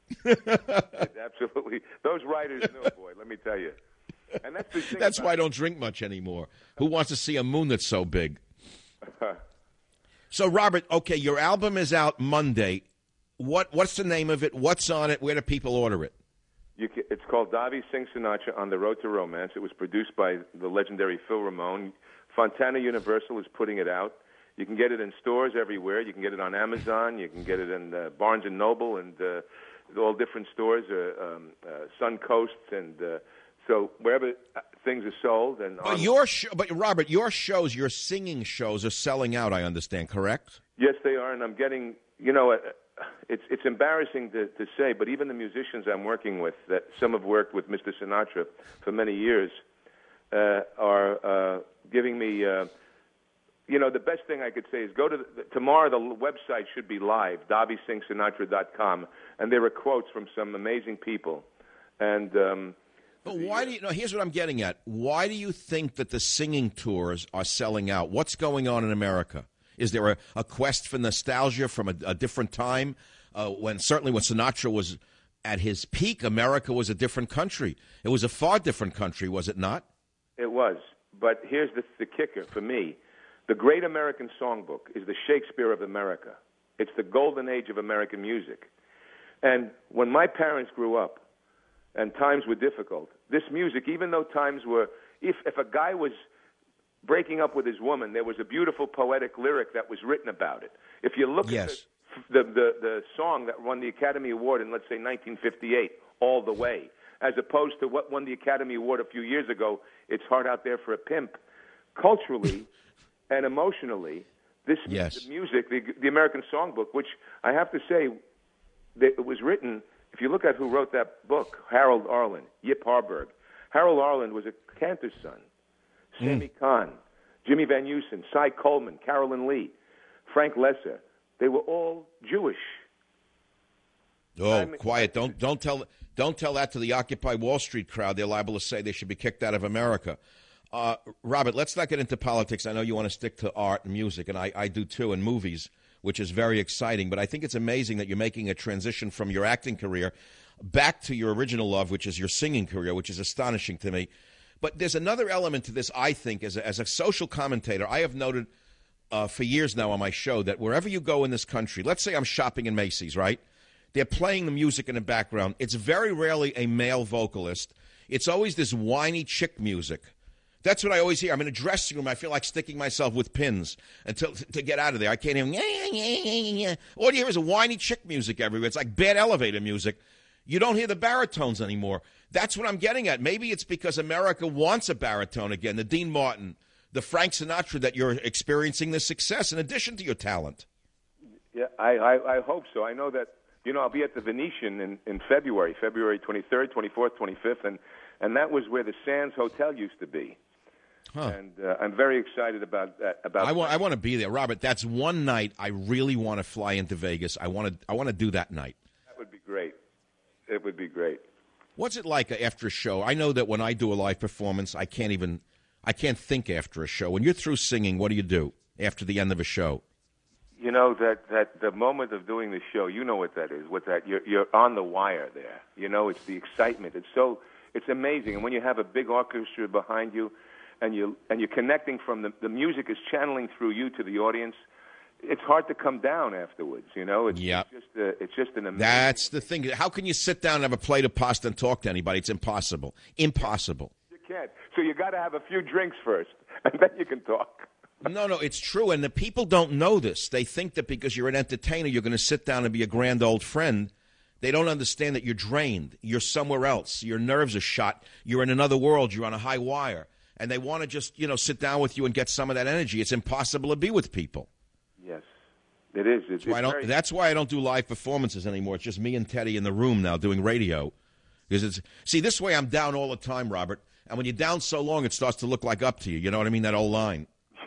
S11: It absolutely. Those writers know, boy, let me tell you. And that's the thing
S4: That's
S11: about
S4: why I don't drink much anymore. Who wants to see a moon that's so big? So, Robert, okay, your album is out Monday. What What's the name of it? What's on it? Where do people order it?
S11: You can, it's called Davi Sings Sinatra on the Road to Romance. It was produced by the legendary Phil Ramone. Fontana Universal is putting it out. You can get it in stores everywhere. You can get it on Amazon. You can get it in uh, Barnes and Noble and uh, all different stores, uh, um, uh, Suncoast, and uh, so wherever things are sold. And
S4: but your sh- but Robert, your shows, your singing shows, are selling out. I understand, correct?
S11: Yes, they are, and I'm getting. You know, uh, it's it's embarrassing to, to say, but even the musicians I'm working with, that some have worked with Mister Sinatra for many years, uh, are uh, giving me. Uh, You know, the best thing I could say is go to the, tomorrow. The website should be live, davi sing sinatra dot com, and there are quotes from some amazing people. And um,
S4: but why do you? No, here's what I'm getting at. Why do you think that the singing tours are selling out? What's going on in America? Is there a, a quest for nostalgia from a, a different time? Uh, when certainly when Sinatra was at his peak, America was a different country. It was a far different country, was it not?
S11: It was. But here's the, the kicker for me. The Great American Songbook is the Shakespeare of America. It's the golden age of American music. And when my parents grew up and times were difficult, this music, even though times were, if, if a guy was breaking up with his woman, there was a beautiful poetic lyric that was written about it. If you look
S4: yes.
S11: at the, the, the, the song that won the Academy Award in, let's say, nineteen fifty-eight, All the Way, as opposed to what won the Academy Award a few years ago, It's Hard Out There for a Pimp, culturally and emotionally, this
S4: yes.
S11: the music, the, the American Songbook, which I have to say, that it was written, if you look at who wrote that book, Harold Arlen, Yip Harburg. Harold Arlen was a cantor's son. Sammy mm. Kahn, Jimmy Van Heusen, Cy Coleman, Carolyn Lee, Frank Lesser. They were all Jewish.
S4: Oh, I mean, quiet! Don't don't tell don't tell that to the Occupy Wall Street crowd. They're liable to say they should be kicked out of America. Uh, Robert, let's not get into politics. I know you want to stick to art and music, and I, I do too, and movies, which is very exciting. But I think it's amazing that you're making a transition from your acting career back to your original love, which is your singing career, which is astonishing to me. But there's another element to this, I think, as a, as a social commentator. I have noted uh, for years now on my show that wherever you go in this country, let's say I'm shopping in Macy's, right? They're playing the music in the background. It's very rarely a male vocalist. It's always this whiny chick music. That's what I always hear. I'm in a dressing room. I feel like sticking myself with pins until to get out of there. I can't hear. All you hear is a whiny chick music everywhere. It's like bad elevator music. You don't hear the baritones anymore. That's what I'm getting at. Maybe it's because America wants a baritone again, the Dean Martin, the Frank Sinatra, that you're experiencing this success in addition to your talent.
S11: Yeah, I, I, I hope so. I know that, you know, I'll be at the Venetian in, in February, February twenty-third, twenty-fourth, twenty-fifth, and, and that was where the Sands Hotel used to be.
S4: Huh.
S11: And uh, I'm very excited about that. About
S4: I want, I want to be there, Robert. That's one night I really want to fly into Vegas. I want to, I want to do that night.
S11: That would be great. It would be great.
S4: What's it like after a show? I know that when I do a live performance, I can't even, I can't think after a show. When you're through singing, what do you do after the end of a show?
S11: You know, that, that the moment of doing the show, you know what that is. What that you're you're on the wire there. You know, it's the excitement. It's so it's amazing. And when you have a big orchestra behind you, and you and you're connecting from the the music is channeling through you to the audience, it's hard to come down afterwards. You know, it's,
S4: yep.
S11: it's just a, it's just an amazing.
S4: That's the thing. How can you sit down and have a plate of pasta and talk to anybody? It's impossible. Impossible.
S11: You can't. So you got to have a few drinks first, and then you can talk.
S4: No, no, it's true, and the people don't know this. They think that because you're an entertainer, you're going to sit down and be a grand old friend. They don't understand that you're drained. You're somewhere else. Your nerves are shot. You're in another world. You're on a high wire. And they want to just, you know, sit down with you and get some of that energy. It's impossible to be with people.
S11: Yes, it is. It's,
S4: that's, why I don't,
S11: very...
S4: that's why I don't do live performances anymore. It's just me and Teddy in the room now doing radio. Because it's see, this way I'm down all the time, Robert. And when you're down so long, it starts to look like up to you. You know what I mean? That old line.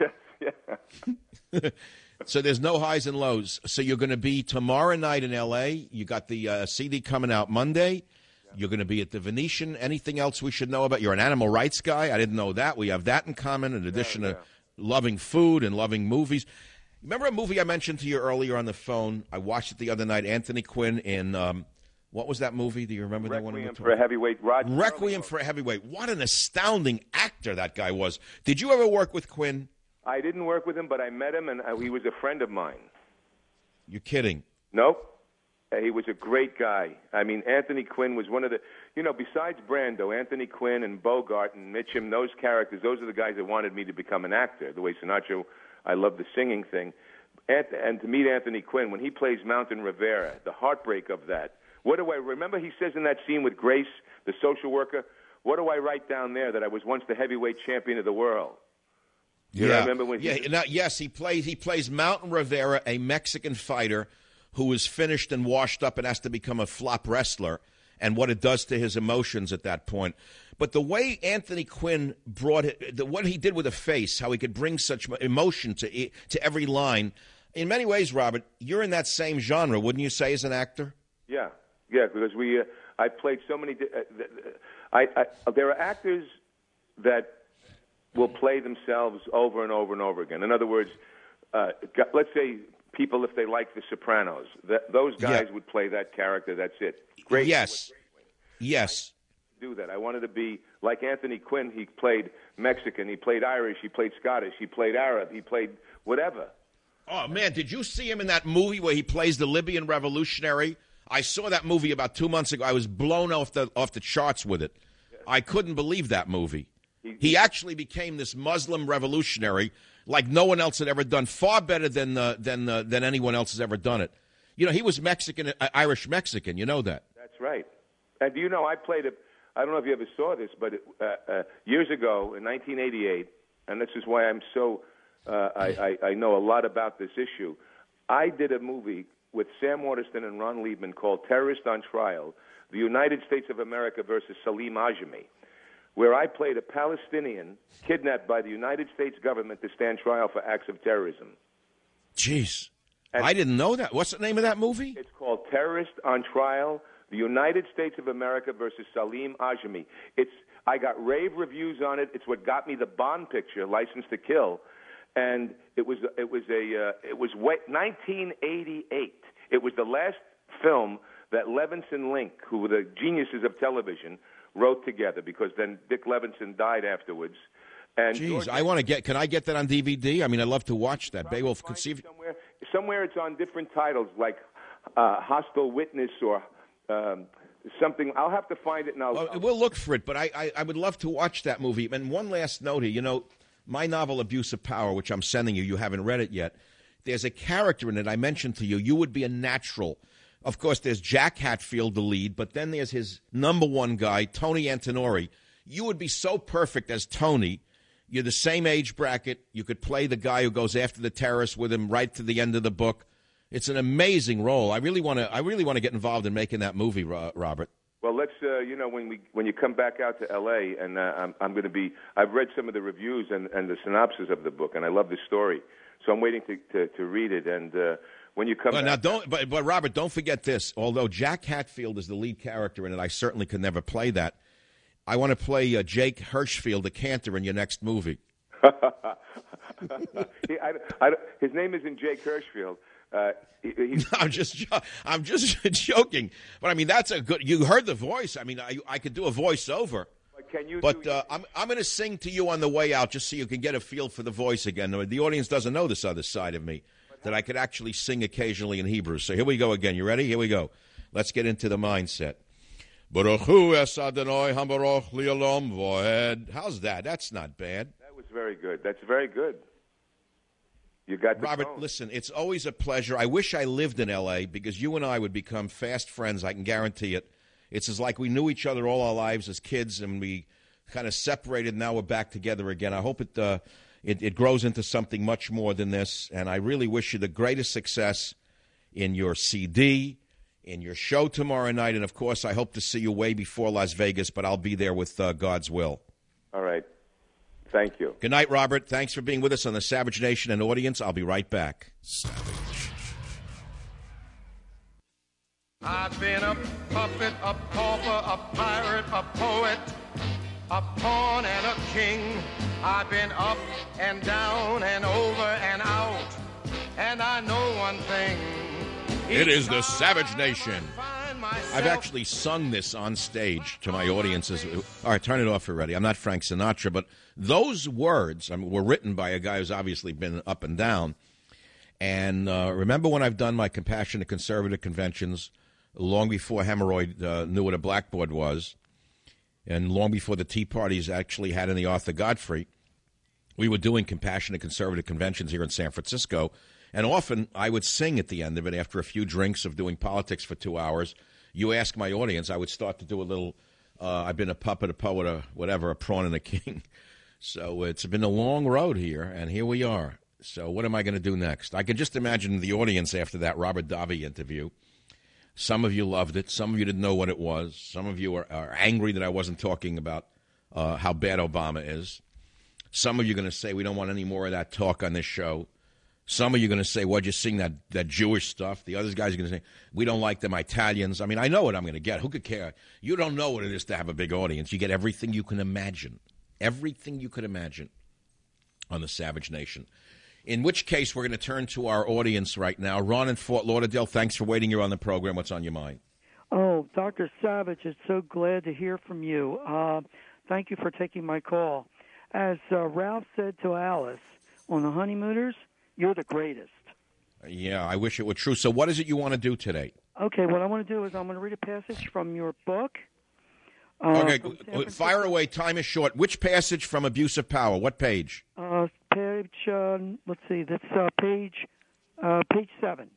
S4: So there's no highs and lows. So you're going to be tomorrow night in L A. You got the uh, C D coming out Monday. You're going to be at the Venetian. Anything else we should know about? You're an animal rights guy. I didn't know that. We have that in common in addition yeah, yeah. to loving food and loving movies. Remember a movie I mentioned to you earlier on the phone? I watched it the other night. Anthony Quinn in, um, what was that movie? Do you remember
S11: Requiem
S4: that one?
S11: Requiem for a Heavyweight. Roger
S4: Requiem for a Heavyweight. What an astounding actor that guy was. Did you ever work with Quinn?
S11: I didn't work with him, but I met him, and he was a friend of mine.
S4: You're kidding.
S11: Nope. He was a great guy. I mean, Anthony Quinn was one of the, you know, besides Brando, Anthony Quinn and Bogart and Mitchum, those characters, those are the guys that wanted me to become an actor. The way Sinatra, I love the singing thing. And, and to meet Anthony Quinn, when he plays Mountain Rivera, the heartbreak of that. What do I, remember he says in that scene with Grace, the social worker, what do I write down there that I was once the heavyweight champion of the world? You
S4: yeah.
S11: remember when he
S4: yeah.
S11: was...
S4: Now, yes, he plays. He plays Mountain Rivera, a Mexican fighter who is finished and washed up and has to become a flop wrestler, and what it does to his emotions at that point. But the way Anthony Quinn brought it, the, what he did with a face, how he could bring such emotion to to every line. In many ways, Robert, you're in that same genre, wouldn't you say, as an actor?
S11: Yeah, yeah, because we, uh, I played so many. Uh, I, I, there are actors that will play themselves over and over and over again. In other words, uh, let's say people, if they like The Sopranos, that, those guys yeah. would play that character. That's it. Great.
S4: Yes. Yes.
S11: Do that. I wanted to be like Anthony Quinn. He played Mexican. He played Irish. He played Scottish. He played Arab. He played whatever.
S4: Oh, man, did you see him in that movie where he plays the Libyan revolutionary? I saw that movie about two months ago. I was blown off the off the charts with it. Yes. I couldn't believe that movie. He actually became this Muslim revolutionary like no one else had ever done, far better than uh, than uh, than anyone else has ever done it. You know, he was Mexican, uh, Irish Mexican. You know that.
S11: That's right. And do you know, I played a, I don't know if you ever saw this, but uh, uh, years ago in nineteen eighty-eight, and this is why I'm so, uh, I, I, I know a lot about this issue. I did a movie with Sam Waterston and Ron Liebman called Terrorist on Trial, the United States of America versus Salim Ajami, where I played a Palestinian kidnapped by the United States government to stand trial for acts of terrorism.
S4: Jeez. And I didn't know that. What's the name of that movie?
S11: It's called Terrorist on Trial, the United States of America versus Salim Ajami. It's I got rave reviews on it. It's what got me the Bond picture, License to Kill. And it was it was a uh, it was nineteen eighty-eight. It was the last film that Levinson Link, who were the geniuses of television, wrote together, because then Dick Levinson died afterwards. And
S4: Jeez,
S11: George,
S4: I want to get. Can I get that on D V D? I mean, I'd love to watch that. Beowulf could see.
S11: Somewhere, somewhere it's on different titles, like uh, Hostile Witness or um, something. I'll have to find it now.
S4: Well, we'll look for it, but I, I, I would love to watch that movie. And one last note here. You know, my novel Abuse of Power, which I'm sending you, you haven't read it yet. There's a character in it I mentioned to you. You would be a natural Of course, there's Jack Hatfield, the lead, but then there's his number one guy, Tony Antinori. You would be so perfect as Tony. You're the same age bracket. You could play the guy who goes after the terrorists with him right to the end of the book. It's an amazing role. I really want to. I really want to get involved in making that movie, Robert.
S11: Well, let's. Uh, you know, when we when you come back out to L A, and uh, I'm, I'm going to be. I've read some of the reviews and, and the synopsis of the book, and I love the story. So I'm waiting to to, to read it. And uh, when you come,
S4: but
S11: back,
S4: now don't. But, but Robert, don't forget this. Although Jack Hatfield is the lead character in it, I certainly could never play that. I want to play uh, Jake Hirschfield, the cantor, in your next movie.
S11: he, I, I, his name isn't Jake Hirschfield. Uh, he,
S4: I'm just, I'm just joking. But I mean, that's a good. You heard the voice. I mean, I, I could do a voiceover.
S11: Can you?
S4: But
S11: do,
S4: uh, I'm, I'm going to sing to you on the way out, just so you can get a feel for the voice again. The audience doesn't know this other side of me, that I could actually sing occasionally in Hebrew. So here we go again. You ready? Here we go. Let's get into the mindset. Baruch Hu es Adonai habaroch li'olam voed. How's that? That's not bad.
S11: That was very good. That's very good. You got the
S4: Robert,
S11: tone.
S4: Listen, it's always a pleasure. I wish I lived in L A because you and I would become fast friends. I can guarantee it. It's as like we knew each other all our lives as kids, and we kind of separated. Now we're back together again. I hope it, uh, it it grows into something much more than this, and I really wish you the greatest success in your C D, in your show tomorrow night, and, of course, I hope to see you way before Las Vegas, but I'll be there with uh, God's will.
S11: All right. Thank you.
S4: Good night, Robert. Thanks for being with us on the Savage Nation and audience. I'll be right back.
S1: Savage.
S3: I've been a puppet, a pauper, a pirate, a poet, a pawn and a king. I've been up and down and over and out, and I know one thing.
S4: It is the Savage Nation. I've actually sung this on stage to my audiences. All right, turn it off already. I'm not Frank Sinatra, but those words I mean, were written by a guy who's obviously been up and down. And uh, remember when I've done my compassionate conservative conventions, long before Hemorrhoid uh, knew what a blackboard was, and long before the Tea Parties actually had any Arthur Godfrey, we were doing compassionate conservative conventions here in San Francisco. And often I would sing at the end of it after a few drinks of doing politics for two hours. You ask my audience, I would start to do a little, uh, I've been a puppet, a poet, a whatever, a prawn and a king. So it's been a long road here, and here we are. So what am I going to do next? I can just imagine the audience after that Robert Davi interview. Some of you loved it. Some of you didn't know what it was. Some of you are, are angry that I wasn't talking about uh, how bad Obama is. Some of you are going to say we don't want any more of that talk on this show. Some of you are going to say, why'd you sing that, that Jewish stuff? The other guys are going to say, we don't like them Italians. I mean, I know what I'm going to get. Who could care? You don't know what it is to have a big audience. You get everything you can imagine. Everything you could imagine on the Savage Nation. In which case, we're going to turn to our audience right now. Ron in Fort Lauderdale, thanks for waiting. You're on the program. What's on your mind?
S12: Oh, Doctor Savage, it's so glad to hear from you. Uh, thank you for taking my call. As uh, Ralph said to Alice on The Honeymooners, you're the greatest.
S4: Yeah, I wish it were true. So what is it you want to do today?
S12: Okay, what I want to do is I'm going to read a passage from your book. Uh,
S4: okay, fire away. Time is short. Which passage from Abuse of Power? What page?
S12: Uh, page, uh, let's see, that's uh, page, uh, page seven.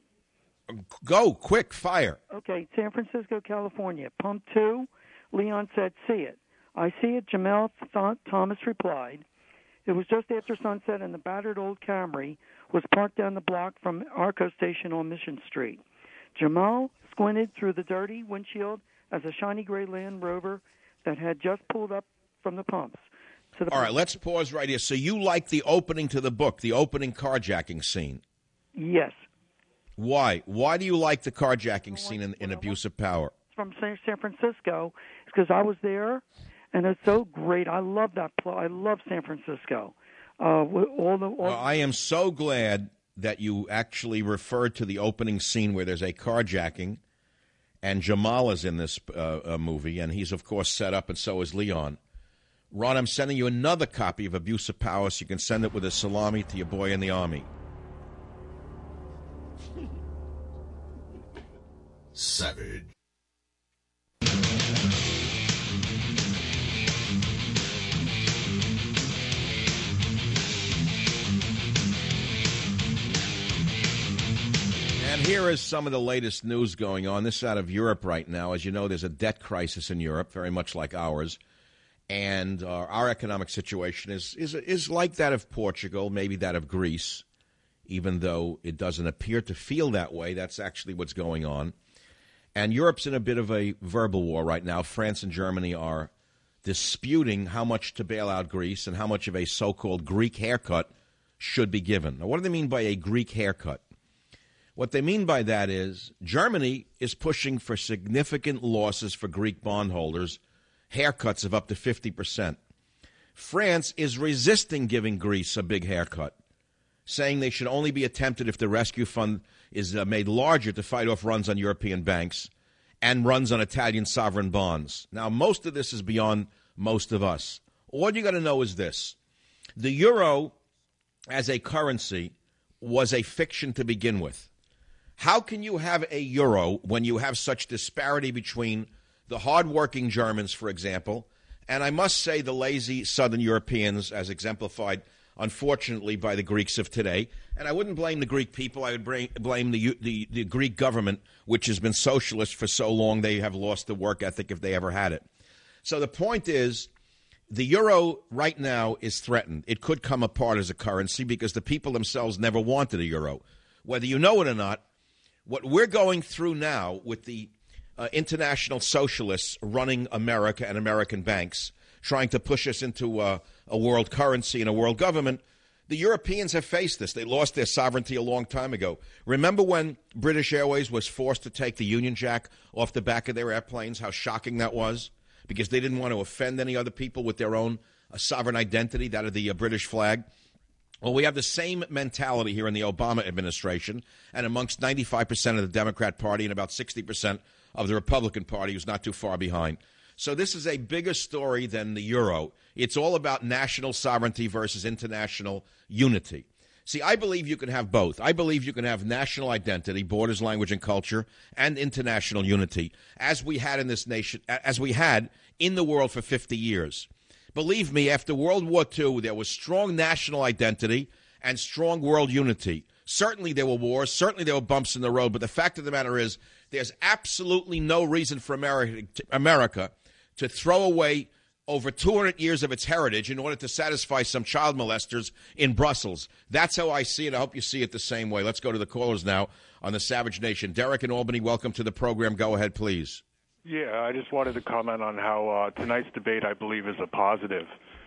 S4: Go, quick, fire.
S12: Okay, San Francisco, California. Pump two, Leon said, see it. I see it, Jamel Th- Thomas replied. It was just after sunset, and the battered old Camry was parked down the block from Arco Station on Mission Street. Jamal squinted through the dirty windshield as a shiny gray Land Rover that had just pulled up from the pumps. To the
S4: All right, let's pause right here. So you like the opening to the book, the opening carjacking scene?
S12: Yes.
S4: Why? Why do you like the carjacking scene in, in Abuse of Power?
S12: From San Francisco, because I was there. And it's so great. I love that. Pl- I love San Francisco. Uh, all the. All
S4: well, I am so glad that you actually referred to the opening scene where there's a carjacking, and Jamal is in this uh, uh, movie, and he's of course set up, and so is Leon. Ron, I'm sending you another copy of Abuse of Power, so you can send it with a salami to your boy in the Army.
S1: Savage.
S4: And Here is some of the latest news going on. This is out of Europe right now. As you know, there's a debt crisis in Europe, very much like ours. And uh, our economic situation is, is is like that of Portugal, maybe that of Greece, even though it doesn't appear to feel that way. That's actually what's going on. And Europe's in a bit of a verbal war right now. France and Germany are disputing how much to bail out Greece and how much of a so-called Greek haircut should be given. Now, what do they mean by a Greek haircut? What they mean by that is Germany is pushing for significant losses for Greek bondholders, haircuts of up to fifty percent. France is resisting giving Greece a big haircut, saying they should only be attempted if the rescue fund is uh, made larger to fight off runs on European banks and runs on Italian sovereign bonds. Now, most of this is beyond most of us. All you got to know is this. The euro as a currency was a fiction to begin with. How can you have a euro when you have such disparity between the hardworking Germans, for example, and I must say the lazy Southern Europeans, as exemplified, unfortunately, by the Greeks of today? And I wouldn't blame the Greek people. I would blame the, the, the Greek government, which has been socialist for so long they have lost the work ethic if they ever had it. So the point is, the euro right now is threatened. It could come apart as a currency because the people themselves never wanted a euro. Whether you know it or not, what we're going through now with the uh, international socialists running America and American banks, trying to push us into uh, a world currency and a world government, the Europeans have faced this. They lost their sovereignty a long time ago. Remember when British Airways was forced to take the Union Jack off the back of their airplanes, how shocking that was? Because they didn't want to offend any other people with their own uh, sovereign identity, that of the uh, British flag. Well, we have the same mentality here in the Obama administration and amongst ninety-five percent of the Democrat Party and about sixty percent of the Republican Party, who's not too far behind. So this is a bigger story than the euro. It's all about national sovereignty versus international unity. See, I believe you can have both. I believe you can have national identity, borders, language, and culture, and international unity, as we had in this nation, as we had in the world for fifty years. Believe me, after World War Two, there was strong national identity and strong world unity. Certainly there were wars. Certainly there were bumps in the road. But the fact of the matter is there's absolutely no reason for America to, America to throw away over two hundred years of its heritage in order to satisfy some child molesters in Brussels. That's how I see it. I hope you see it the same way. Let's go to the callers now on the Savage Nation. Derek in Albany, welcome to the program. Go ahead, please.
S13: Yeah, I just wanted to comment on how uh, tonight's debate, I believe, is a positive.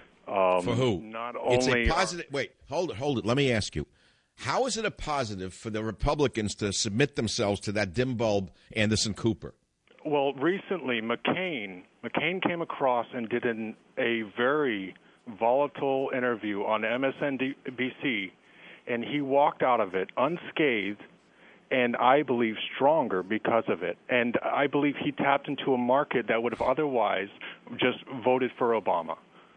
S13: Um,
S4: for who?
S13: Not only
S4: it's a positive. Uh, wait, hold it, hold it. Let me ask you. How is it a positive for the Republicans to submit themselves to that dim bulb Anderson Cooper?
S13: Well, recently, McCain, McCain came across and did an, a very volatile interview on M S N B C, and he walked out of it unscathed, and I believe stronger because of it. And I believe he tapped into a market that would have otherwise just voted for Obama.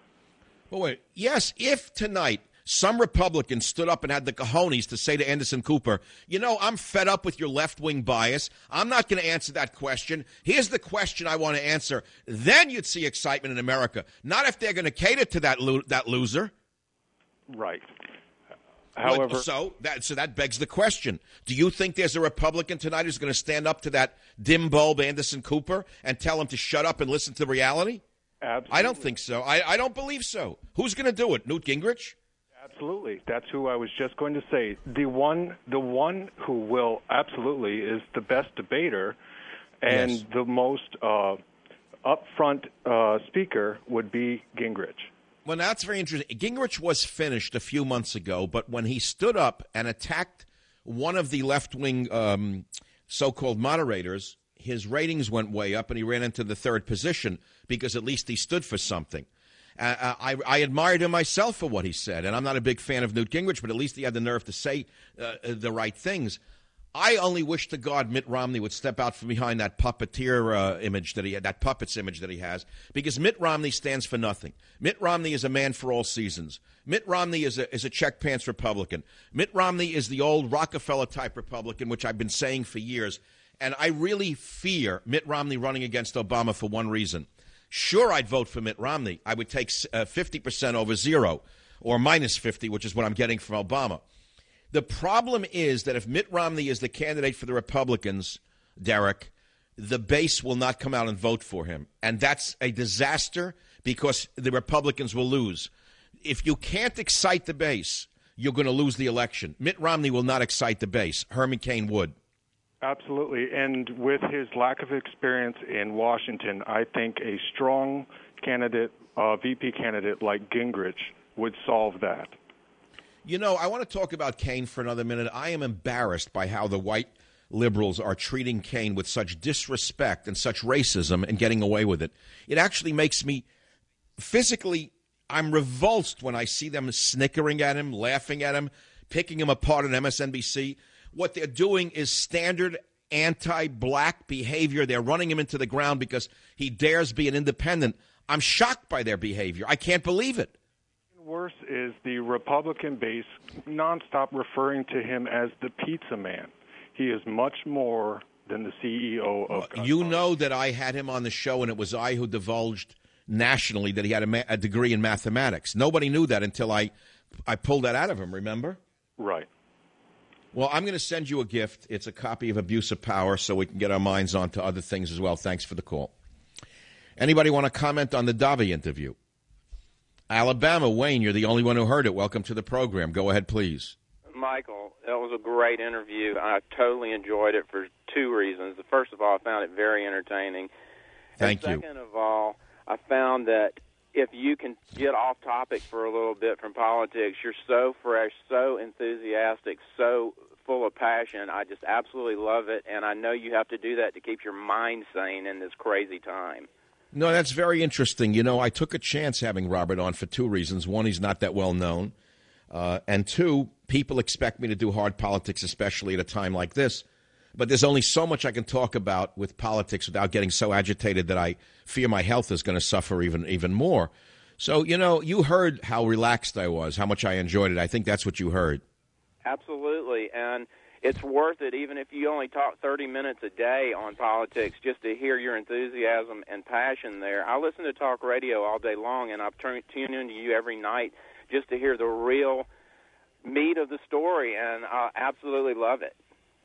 S4: Well, wait. Yes, if tonight some Republicans stood up and had the cojones to say to Anderson Cooper, you know, I'm fed up with your left-wing bias. I'm not going to answer that question. Here's the question I want to answer. Then you'd see excitement in America. Not if they're going to cater to that lo- that loser.
S13: Right. However,
S4: well, so that so that begs the question: do you think there's a Republican tonight who's going to stand up to that dim bulb Anderson Cooper and tell him to shut up and listen to reality?
S13: Absolutely.
S4: I don't think so. I, I don't believe so. Who's going to do it? Newt Gingrich?
S13: Absolutely. That's who I was just going to say. The one, the one who will absolutely is the best debater, and
S4: yes.
S13: the most uh, upfront uh, speaker would be Gingrich.
S4: Well, that's very interesting. Gingrich was finished a few months ago, but when he stood up and attacked one of the left-wing um, so-called moderators, his ratings went way up, and he ran into the third position because at least he stood for something. Uh, I, I admired him myself for what he said, and I'm not a big fan of Newt Gingrich, but at least he had the nerve to say uh, the right things. I only wish to God Mitt Romney would step out from behind that puppeteer uh, image that he had, that puppets image that he has, because Mitt Romney stands for nothing. Mitt Romney is a man for all seasons. Mitt Romney is a is a check pants Republican. Mitt Romney is the old Rockefeller type Republican, which I've been saying for years, and I really fear Mitt Romney running against Obama for one reason. Sure, I'd vote for Mitt Romney. I would take uh, fifty percent over zero, or minus fifty, which is what I'm getting from Obama. The problem is that if Mitt Romney is the candidate for the Republicans, Derek, the base will not come out and vote for him. And that's a disaster because the Republicans will lose. If you can't excite the base, you're going to lose the election. Mitt Romney will not excite the base. Herman Cain would.
S13: Absolutely. And with his lack of experience in Washington, I think a strong candidate, uh, V P candidate like Gingrich would solve that.
S4: You know, I want to talk about Cain for another minute. I am embarrassed by how the white liberals are treating Cain with such disrespect and such racism and getting away with it. It actually makes me physically, I'm revulsed when I see them snickering at him, laughing at him, picking him apart on M S N B C. What they're doing is standard anti-black behavior. They're running him into the ground because he dares be an independent. I'm shocked by their behavior. I can't believe it.
S13: Worse is the Republican base nonstop referring to him as the pizza man. He is much more than the C E O of
S4: Gun You know that I had him on the show, and it was I who divulged nationally that he had a, ma- a degree in mathematics. Nobody knew that until I, I pulled that out of him, remember?
S13: Right.
S4: Well, I'm going to send you a gift. It's a copy of Abuse of Power so we can get our minds on to other things as well. Thanks for the call. Anybody want to comment on the Davi interview? Alabama, Wayne, you're the only one who heard it. Welcome to the program. Go ahead, please.
S14: Michael, that was a great interview. I totally enjoyed it for two reasons. First of all, I found it very entertaining.
S4: Thank
S14: and
S4: you.
S14: Second of all, I found that if you can get off topic for a little bit from politics, you're so fresh, so enthusiastic, so full of passion. I just absolutely love it, and I know you have to do that to keep your mind sane in this crazy time.
S4: No, that's very interesting. You know, I took a chance having Robert on for two reasons. One, he's not that well known. Uh, and two, people expect me to do hard politics, especially at a time like this. But there's only so much I can talk about with politics without getting so agitated that I fear my health is going to suffer even even more. So, you know, you heard how relaxed I was, how much I enjoyed it. I think that's what you heard.
S14: Absolutely, and it's worth it even if you only talk thirty minutes a day on politics just to hear your enthusiasm and passion there. I listen to talk radio all day long, and I've turned tune into you every night just to hear the real meat of the story, and I absolutely love it.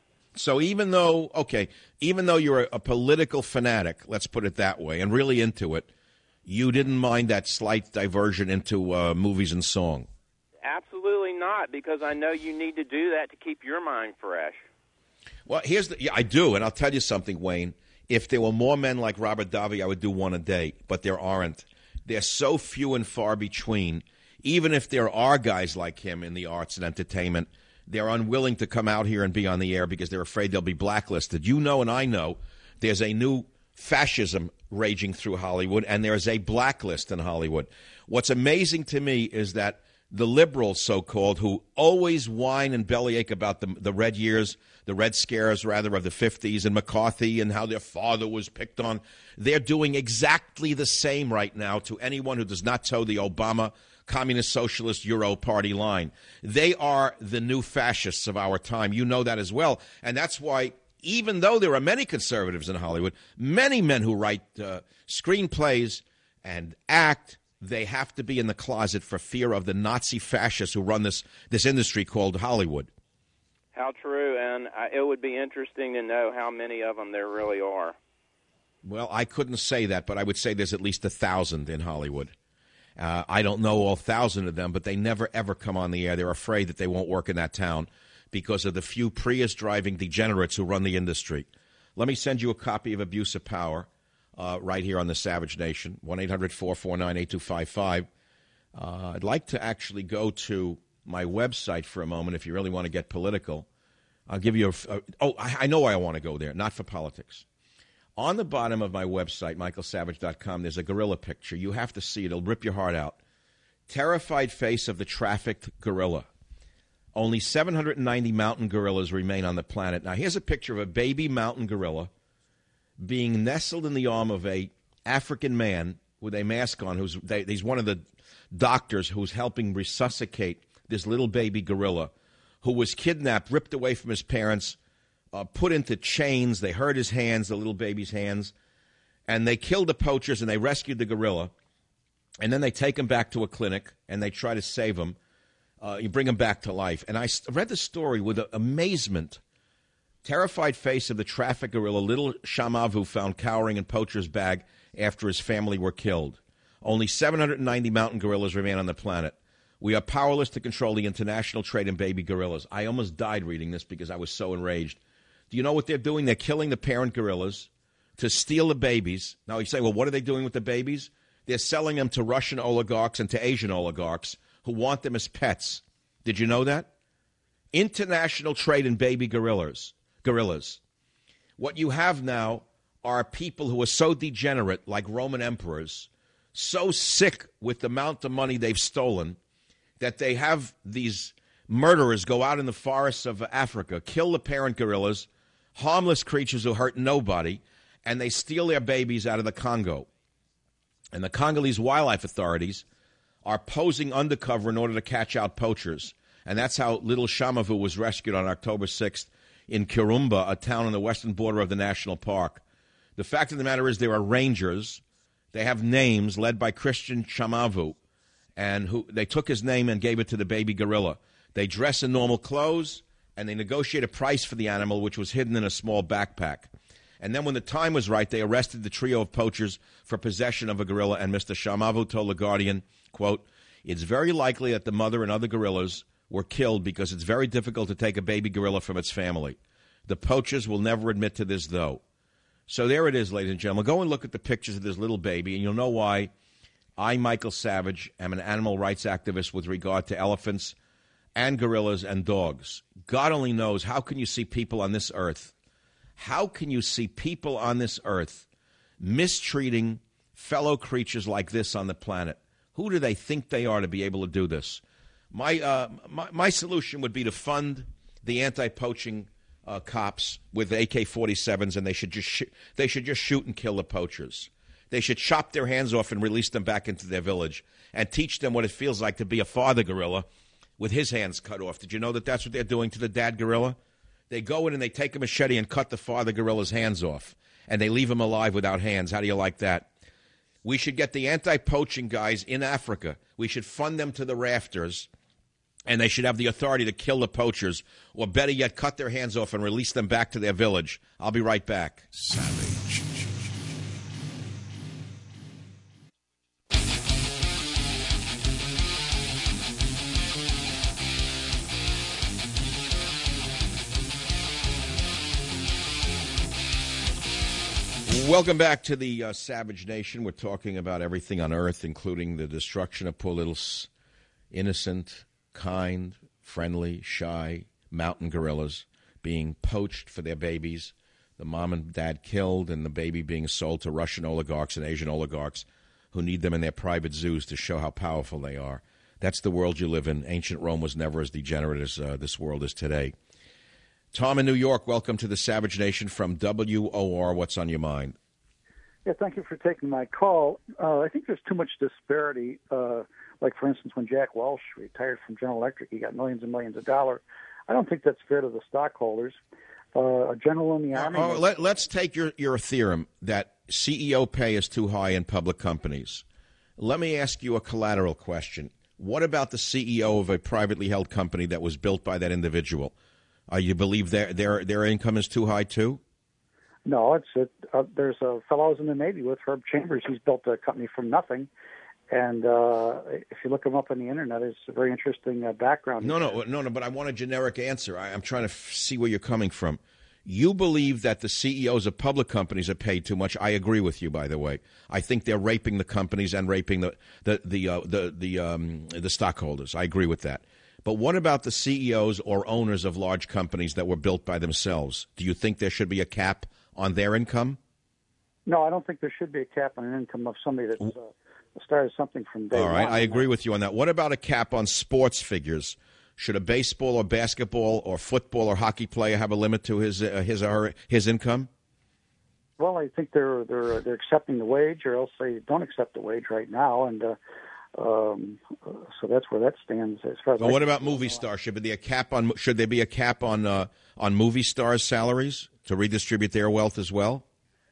S4: So even though, okay, even though you're a, a political fanatic, let's put it that way, and really into it, you didn't mind that slight diversion into uh, movies and song?
S14: Absolutely not, because I know you need to do that to keep your mind fresh.
S4: Well, here's the, yeah, I do, and I'll tell you something, Wayne. If there were more men like Robert Davi, I would do one a day, but there aren't. They're so few and far between. Even if there are guys like him in the arts and entertainment, they're unwilling to come out here and be on the air because they're afraid they'll be blacklisted. You know and I know there's a new fascism raging through Hollywood, and there's a blacklist in Hollywood. What's amazing to me is that the liberals, so-called, who always whine and bellyache about the, the red years, the red scares, rather, of the fifties, and McCarthy and how their father was picked on, they're doing exactly the same right now to anyone who does not toe the Obama Communist Socialist Euro Party line. They are the new fascists of our time. You know that as well. And that's why, even though there are many conservatives in Hollywood, many men who write uh, screenplays and act, they have to be in the closet for fear of the Nazi fascists who run this, this industry called Hollywood.
S14: How true, and uh, it would be interesting to know how many of them there really are.
S4: Well, I couldn't say that, but I would say there's at least a thousand in Hollywood. Uh, I don't know all thousand of them, but they never, ever come on the air. They're afraid that they won't work in that town because of the few Prius-driving degenerates who run the industry. Let me send you a copy of Abuse of Power uh, right here on the Savage Nation, one eight hundred four four nine eight two five five. Uh, I'd like to actually go to my website for a moment if you really want to get political. I'll give you a, a – oh, I, I know I want to go there, not for politics. On the bottom of my website, michael savage dot com, there's a gorilla picture. You have to see it. It'll rip your heart out. Terrified face of the trafficked gorilla. Only seven hundred ninety mountain gorillas remain on the planet. Now, here's a picture of a baby mountain gorilla being nestled in the arm of a African man with a mask on. Who's they, he's one of the doctors who's helping resuscitate this little baby gorilla who was kidnapped, ripped away from his parents, Uh, put into chains. They hurt his hands, the little baby's hands, and they killed the poachers, and they rescued the gorilla, and then they take him back to a clinic, and they try to save him. Uh, you bring them back to life. And I read the story with amazement. Terrified face of the traffic gorilla, little Shamavu, found cowering in poacher's bag after his family were killed. Only seven hundred ninety mountain gorillas remain on the planet. We are powerless to control the international trade in baby gorillas. I almost died reading this because I was so enraged. Do you know what they're doing? They're killing the parent gorillas to steal the babies. Now you say, well, what are they doing with the babies? They're selling them to Russian oligarchs and to Asian oligarchs who want them as pets. Did you know that? International trade in baby gorillas. Gorillas. What you have now are people who are so degenerate, like Roman emperors, so sick with the amount of money they've stolen, that they have these murderers go out in the forests of Africa, kill the parent gorillas, harmless creatures who hurt nobody, and they steal their babies out of the Congo. And the Congolese wildlife authorities are posing undercover in order to catch out poachers. And that's how little Shamavu was rescued on October sixth in Kirumba, a town on the western border of the national park. The fact of the matter is there are rangers. They have names led by Christian Shamavu, and who they took his name and gave it to the baby gorilla. They dress in normal clothes, and they negotiate a price for the animal, which was hidden in a small backpack. And then when the time was right, they arrested the trio of poachers for possession of a gorilla, and Mister Shamavu told The Guardian, quote, "It's very likely that the mother and other gorillas were killed because it's very difficult to take a baby gorilla from its family. The poachers will never admit to this, though." So there it is, ladies and gentlemen. Go and look at the pictures of this little baby, and you'll know why I, Michael Savage, am an animal rights activist with regard to elephants and gorillas and dogs. God only knows, how can you see people on this earth, how can you see people on this earth mistreating fellow creatures like this on the planet? Who do they think they are to be able to do this? My, uh, my, my solution would be to fund the anti-poaching uh, cops with A K forty-sevens, and they should just sh- they should just shoot and kill the poachers. They should chop their hands off and release them back into their village and teach them what it feels like to be a father gorilla with his hands cut off. Did you know that that's what they're doing to the dad gorilla? They go in and they take a machete and cut the father gorilla's hands off, and they leave him alive without hands. How do you like that? We should get the anti-poaching guys in Africa. We should fund them to the rafters, and they should have the authority to kill the poachers, or better yet, cut their hands off and release them back to their village. I'll be right back.
S1: Savage.
S4: Welcome back to the uh, Savage Nation. We're talking about everything on Earth, including the destruction of poor little innocent, kind, friendly, shy mountain gorillas being poached for their babies, the mom and dad killed, and the baby being sold to Russian oligarchs and Asian oligarchs who need them in their private zoos to show how powerful they are. That's the world you live in. Ancient Rome was never as degenerate as uh, this world is today. Tom in New York, welcome to the Savage Nation from W O R. What's on your mind?
S15: Yeah, thank you for taking my call. Uh, I think there's too much disparity. Uh, like, for instance, when Jack Welch retired from General Electric, he got millions and millions of dollars. I don't think that's fair to the stockholders. Uh, a general in the Army...
S4: Oh, let, let's take your, your theorem that C E O pay is too high in public companies. Let me ask you a collateral question. What about the C E O of a privately held company that was built by that individual? Uh, you believe their their their income is too high too?
S15: No, it's it, uh, there's a fellow who's in the Navy with Herb Chambers. He's built a company from nothing, and uh, if you look him up on the internet, it's a very interesting uh, background.
S4: No, no, no, no. But I want a generic answer. I, I'm trying to f- see where you're coming from. You believe that the C E Os of public companies are paid too much. I agree with you. By the way, I think they're raping the companies and raping the the the uh, the the, um, the stockholders. I agree with that. But what about the C E Os or owners of large companies that were built by themselves? Do you think there should be a cap on their income?
S15: No, I don't think there should be a cap on an income of somebody that uh, started something from day one.
S4: All right, I agree with you on that. What about a cap on sports figures? Should a baseball or basketball or football or hockey player have a limit to his uh, his or her, his income?
S15: Well, I think they're they're they're accepting the wage, or else they don't accept the wage right now, and. Uh, Um, so that's where that stands as far as.
S4: Well, what about movie stars? Should there be a cap on? Should there be a cap on uh, on movie stars' salaries to redistribute their wealth as well?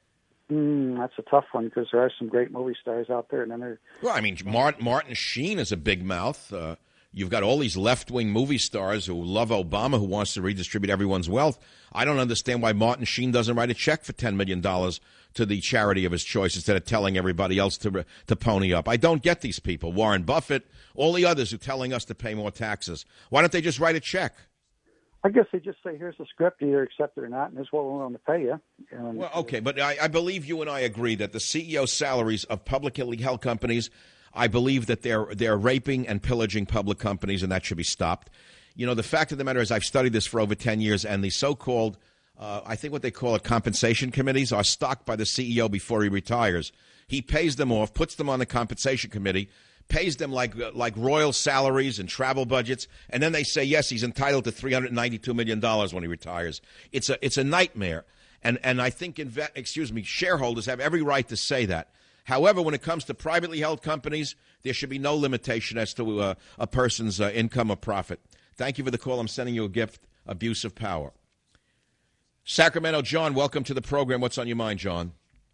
S15: Mm, that's a tough one because there are some great movie stars out there, and then there.
S4: Well, I mean, Martin, Martin Sheen is a big mouth. Uh, You've got all these left-wing movie stars who love Obama, who wants to redistribute everyone's wealth. I don't understand why Martin Sheen doesn't write a check for ten million dollars to the charity of his choice instead of telling everybody else to to pony up. I don't get these people. Warren Buffett, all the others who are telling us to pay more taxes. Why don't they just write a check?
S15: I guess they just say, here's the script, either accept it or not, and this is what we're willing to pay you. And,
S4: well, okay, but I, I believe you and I agree that the C E O salaries of publicly held companies, I believe that they're they're raping and pillaging public companies, and that should be stopped. You know, the fact of the matter is I've studied this for over ten years, and the so-called, uh, I think what they call it, compensation committees are stocked by the C E O before he retires. He pays them off, puts them on the compensation committee, pays them like like royal salaries and travel budgets, and then they say, yes, he's entitled to three hundred ninety-two million dollars when he retires. It's a it's a nightmare. And and I think, inve- excuse me, shareholders have every right to say that. However, when it comes to privately held companies, there should be no limitation as to uh, a person's uh, income or profit. Thank you for the call. I'm sending you a gift, abuse of power. Sacramento, John, welcome to the program. What's on your mind, John?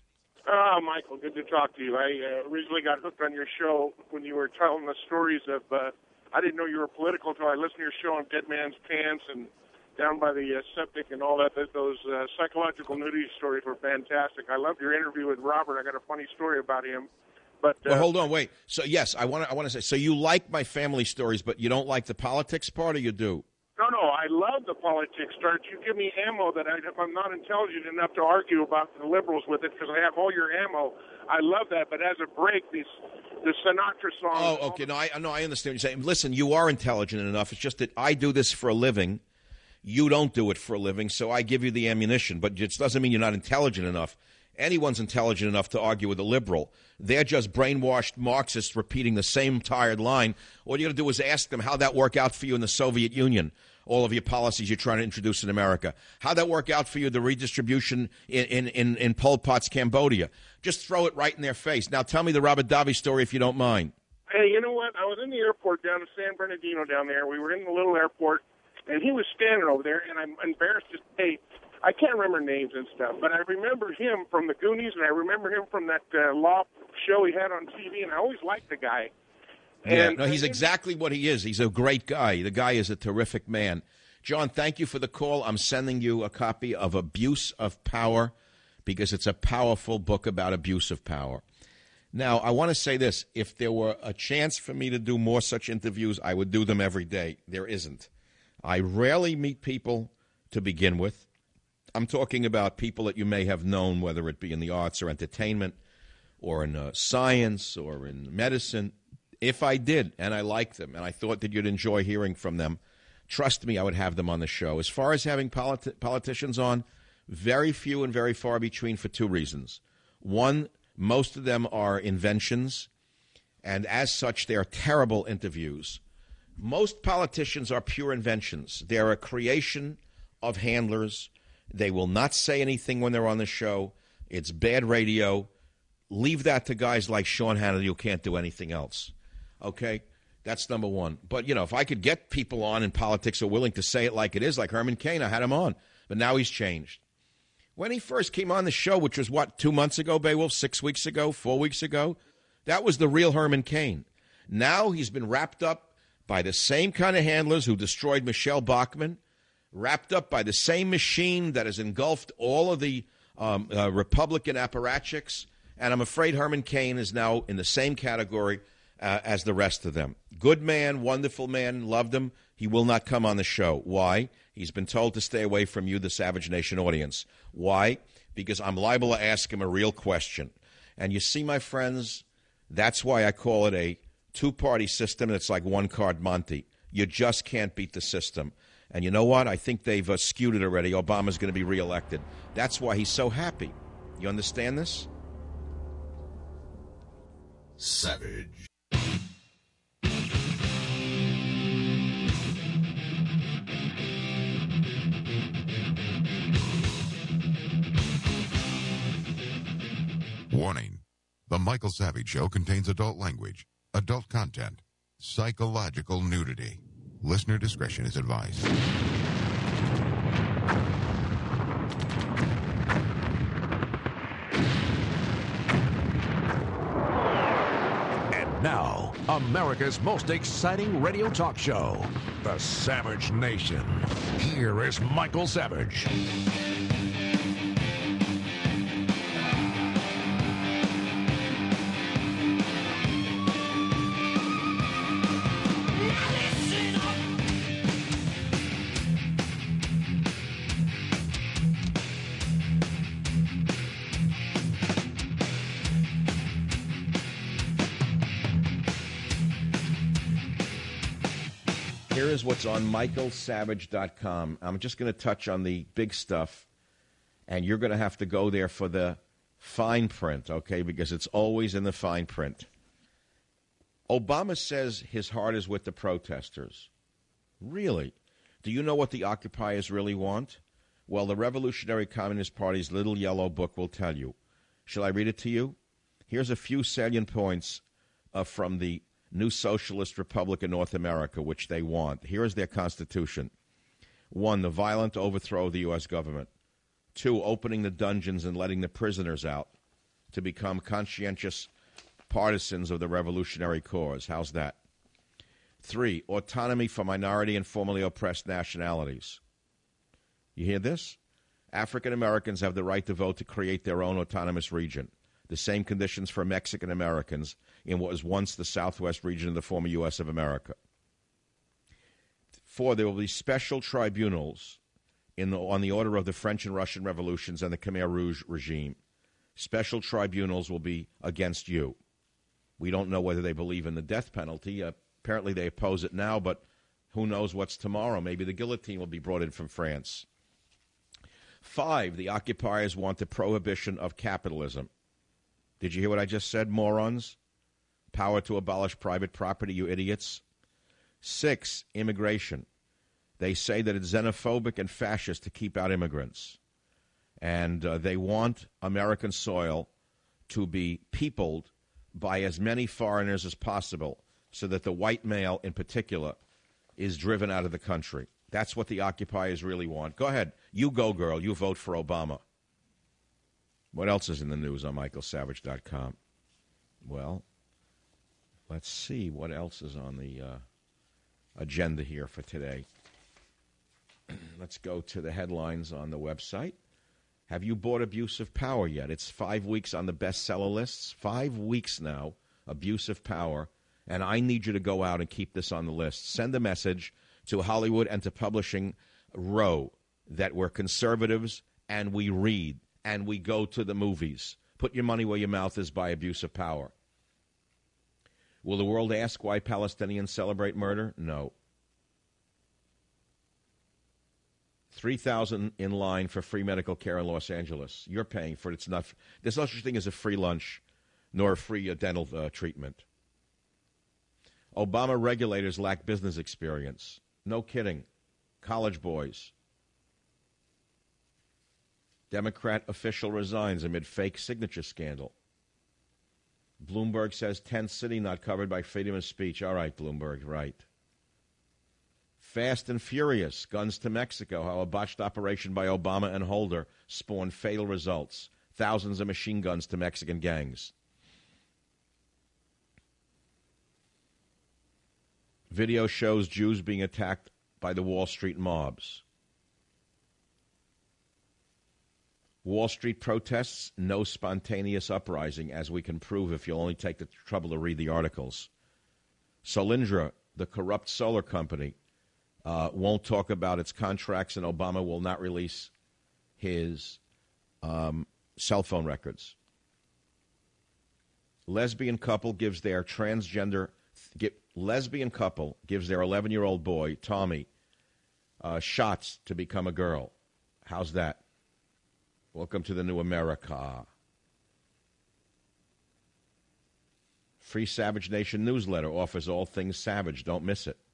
S16: Oh, Michael, good to talk to you. I uh, originally got hooked on your show when you were telling the stories of, uh, I didn't know you were political until I listened to your show on Dead Man's Pants and down by the uh, septic and all that. Those uh, psychological nudity stories were fantastic. I loved your interview with Robert. I got a funny story about him. But uh,
S4: well, hold on, wait. So, yes, I want to I want to say, so you like my family stories, but you don't like the politics part, or you do?
S16: No, no, I love the politics start. You give me ammo that I, if I'm not intelligent enough to argue about the liberals with it, because I have all your ammo. I love that, but as a break, these the Sinatra songs.
S4: Oh, okay. No, I no, I understand what you're saying. Listen, you are intelligent enough. It's just that I do this for a living. You don't do it for a living, so I give you the ammunition. But it doesn't mean you're not intelligent enough. Anyone's intelligent enough to argue with a liberal. They're just brainwashed Marxists repeating the same tired line. All you got to do is ask them how that worked out for you in the Soviet Union, all of your policies you're trying to introduce in America. How'd that work out for you, the redistribution in, in, in, in Pol Pot's Cambodia? Just throw it right in their face. Now tell me the Robert Davi story if you don't mind.
S16: Hey, you know what? I was in the airport down in San Bernardino down there. We were in the little airport, and he was standing over there, and I'm embarrassed to say, I can't remember names and stuff, but I remember him from the Goonies, and I remember him from that uh, law show he had on T V, and I always liked the guy.
S4: Yeah,
S16: and,
S4: no, he's exactly what he is. He's a great guy. The guy is a terrific man. John, thank you for the call. I'm sending you a copy of Abuse of Power because it's a powerful book about abuse of power. Now, I want to say this. If there were a chance for me to do more such interviews, I would do them every day. There isn't. I rarely meet people to begin with. I'm talking about people that you may have known, whether it be in the arts or entertainment or in uh, science or in medicine. If I did, and I like them, and I thought that you'd enjoy hearing from them, trust me, I would have them on the show. As far as having politi- politicians on, very few and very far between for two reasons. One, most of them are inventions, and as such, they're terrible interviews. Most politicians are pure inventions. They're a creation of handlers. They will not say anything when they're on the show. It's bad radio. Leave that to guys like Sean Hannity who can't do anything else. Okay? That's number one. But, you know, if I could get people on in politics who are willing to say it like it is, like Herman Cain, I had him on. But now he's changed. When he first came on the show, which was, what, two months ago, Beowulf, six weeks ago, four weeks ago, that was the real Herman Cain. Now he's been wrapped up by the same kind of handlers who destroyed Michelle Bachmann, wrapped up by the same machine that has engulfed all of the um, uh, Republican apparatchiks, and I'm afraid Herman Cain is now in the same category uh, as the rest of them. Good man, wonderful man, loved him. He will not come on the show. Why? He's been told to stay away from you, the Savage Nation audience. Why? Because I'm liable to ask him a real question. And you see, my friends, that's why I call it a two-party system that's like one-card Monte. You just can't beat the system. And you know what? I think they've uh, skewed it already. Obama's going to be reelected. That's why he's so happy. You understand this?
S1: Savage. Warning. The Michael Savage Show contains adult language, adult content, psychological nudity. Listener discretion is advised.
S2: Now, America's most exciting radio talk show, The Savage Nation. Here is Michael Savage.
S4: Here is what's on michael savage dot com. I'm just going to touch on the big stuff, and you're going to have to go there for the fine print, okay, because it's always in the fine print. Obama says his heart is with the protesters. Really? Do you know what the occupiers really want? Well, the Revolutionary Communist Party's little yellow book will tell you. Shall I read it to you? Here's a few salient points uh, from the New Socialist Republic of North America, which they want. Here is their constitution. One, the violent overthrow of the U S government. Two, opening the dungeons and letting the prisoners out to become conscientious partisans of the revolutionary cause. How's that? Three, autonomy for minority and formerly oppressed nationalities. You hear this? African Americans have the right to vote to create their own autonomous region. The same conditions for Mexican Americans in what was once the southwest region of the former U S of America. Four, there will be special tribunals in the, on the order of the French and Russian revolutions and the Khmer Rouge regime. Special tribunals will be against you. We don't know whether they believe in the death penalty. Uh, apparently they oppose it now, but who knows what's tomorrow. Maybe the guillotine will be brought in from France. Five, the occupiers want the prohibition of capitalism. Did you hear what I just said, morons? Power to abolish private property, you idiots. Six, immigration. They say that it's xenophobic and fascist to keep out immigrants. And uh, they want American soil to be peopled by as many foreigners as possible so that the white male in particular is driven out of the country. That's what the occupiers really want. Go ahead. You go, girl. You vote for Obama. What else is in the news on michael savage dot com? Well, let's see what else is on the uh, agenda here for today. Let's go to the headlines on the website. Have you bought Abuse of Power yet? It's five weeks on the bestseller lists. Five weeks now, Abuse of Power. And I need you to go out and keep this on the list. Send a message to Hollywood and to Publishing Row that we're conservatives and we read and we go to the movies. Put your money where your mouth is by Abuse of Power. Will the world ask why Palestinians celebrate murder? No. three thousand in line for free medical care in Los Angeles. You're paying for it. It's not. There's no such thing as a free lunch nor a free uh, dental uh, treatment. Obama regulators lack business experience. No kidding. College boys. Democrat official resigns amid fake signature scandal. Bloomberg says tent city not covered by freedom of speech. All right, Bloomberg, right. Fast and Furious, guns to Mexico, how a botched operation by Obama and Holder spawned fatal results. Thousands of machine guns to Mexican gangs. Video shows Jews being attacked by the Wall Street mobs. Wall Street protests, no spontaneous uprising, as we can prove if you'll only take the trouble to read the articles. Solyndra, the corrupt solar company, uh, won't talk about its contracts, and Obama will not release his um, cell phone records. Lesbian couple gives their transgender... Get, lesbian couple gives their eleven-year-old boy, Tommy, uh, shots to become a girl. How's that? Welcome to the new America. Free Savage Nation newsletter offers all things savage. Don't miss it.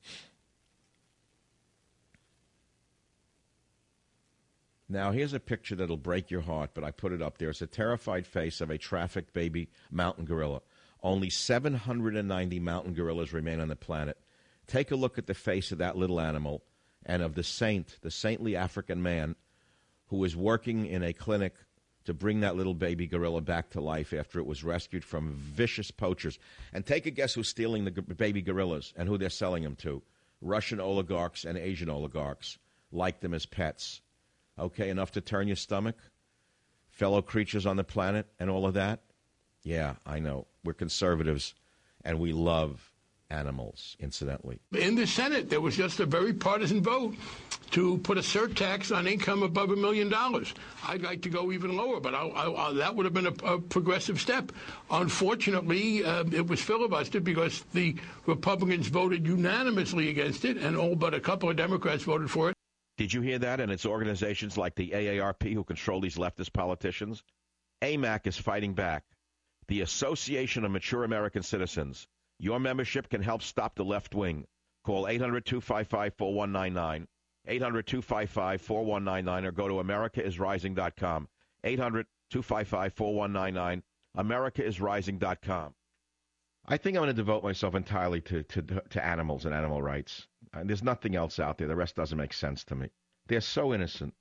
S4: Now, here's a picture that'll break your heart, but I put it up there. It's a terrified face of a trafficked baby mountain gorilla. Only seven hundred ninety mountain gorillas remain on the planet. Take a look at the face of that little animal and of the saint, the saintly African man who is working in a clinic to bring that little baby gorilla back to life after it was rescued from vicious poachers. And take a guess who's stealing the g- baby gorillas and who they're selling them to. Russian oligarchs and Asian oligarchs like them as pets. Okay, enough to turn your stomach? Fellow creatures on the planet and all of that? Yeah, I know. We're conservatives, and we love animals, incidentally.
S17: In the Senate, there was just a very partisan vote to put a surtax on income above a million dollars. I'd like to go even lower, but I, I, I, that would have been a, a progressive step. Unfortunately, uh, it was filibustered because the Republicans voted unanimously against it, and all but a couple of Democrats voted for it.
S4: Did you hear that? And it's organizations like the A A R P who control these leftist politicians. A M A C is fighting back. The Association of Mature American Citizens. Your membership can help stop the left wing. Call eight hundred, two five five, four one nine nine, eight hundred, two five five, four one nine nine, or go to america is rising dot com. eight hundred, two five five, four one nine nine, america is rising dot com. I think I'm going to devote myself entirely to, to, to animals and animal rights. Uh, there's nothing else out there. The rest doesn't make sense to me. They're so innocent.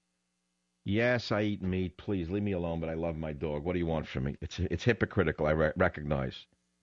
S4: Yes, I eat meat. Please, leave me alone, but I love my dog. What do you want from me? It's it's hypocritical, I re- recognize.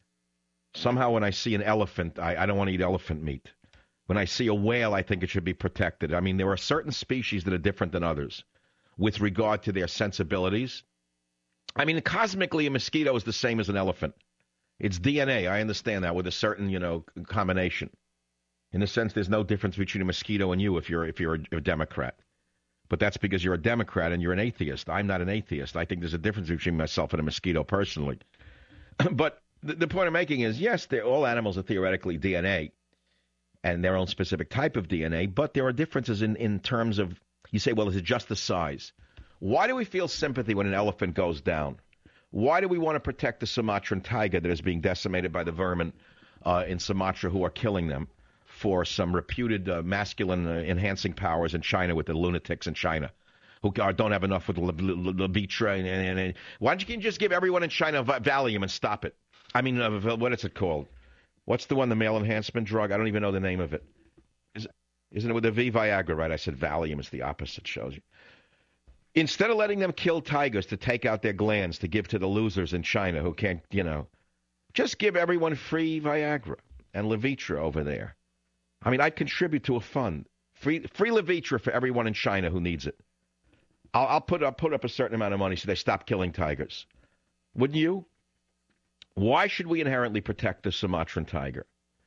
S4: Somehow when I see an elephant, I, I don't want to eat elephant meat. When I see a whale, I think it should be protected. I mean, there are certain species that are different than others with regard to their sensibilities. I mean, cosmically, a mosquito is the same as an elephant. It's D N A. I understand that with a certain, you know, combination. In the sense, there's no difference between a mosquito and you if you're if you're a, a Democrat. But that's because you're a Democrat and you're an atheist. I'm not an atheist. I think there's a difference between myself and a mosquito personally. But the, the point I'm making is, yes, all animals are theoretically D N A and their own specific type of D N A, but there are differences in, in terms of, you say, well, is it just the size? Why do we feel sympathy when an elephant goes down? Why do we want to protect the Sumatran tiger that is being decimated by the vermin uh, in Sumatra who are killing them for some reputed uh, masculine uh, enhancing powers in China with the lunatics in China who are, don't have enough with Levitra? And, and, and, why don't you just give everyone in China Valium and stop it? I mean, uh, what is it called? What's the one, the male enhancement drug? I don't even know the name of it. Is, isn't it with the V, Viagra, right? I said Valium is the opposite, shows you. Instead of letting them kill tigers to take out their glands to give to the losers in China who can't, you know, just give everyone free Viagra and Levitra over there. I mean, I'd contribute to a fund. Free free Levitra for everyone in China who needs it. I'll, I'll, put, I'll put up a certain amount of money so they stop killing tigers. Wouldn't you? Why should we inherently protect the Sumatran tiger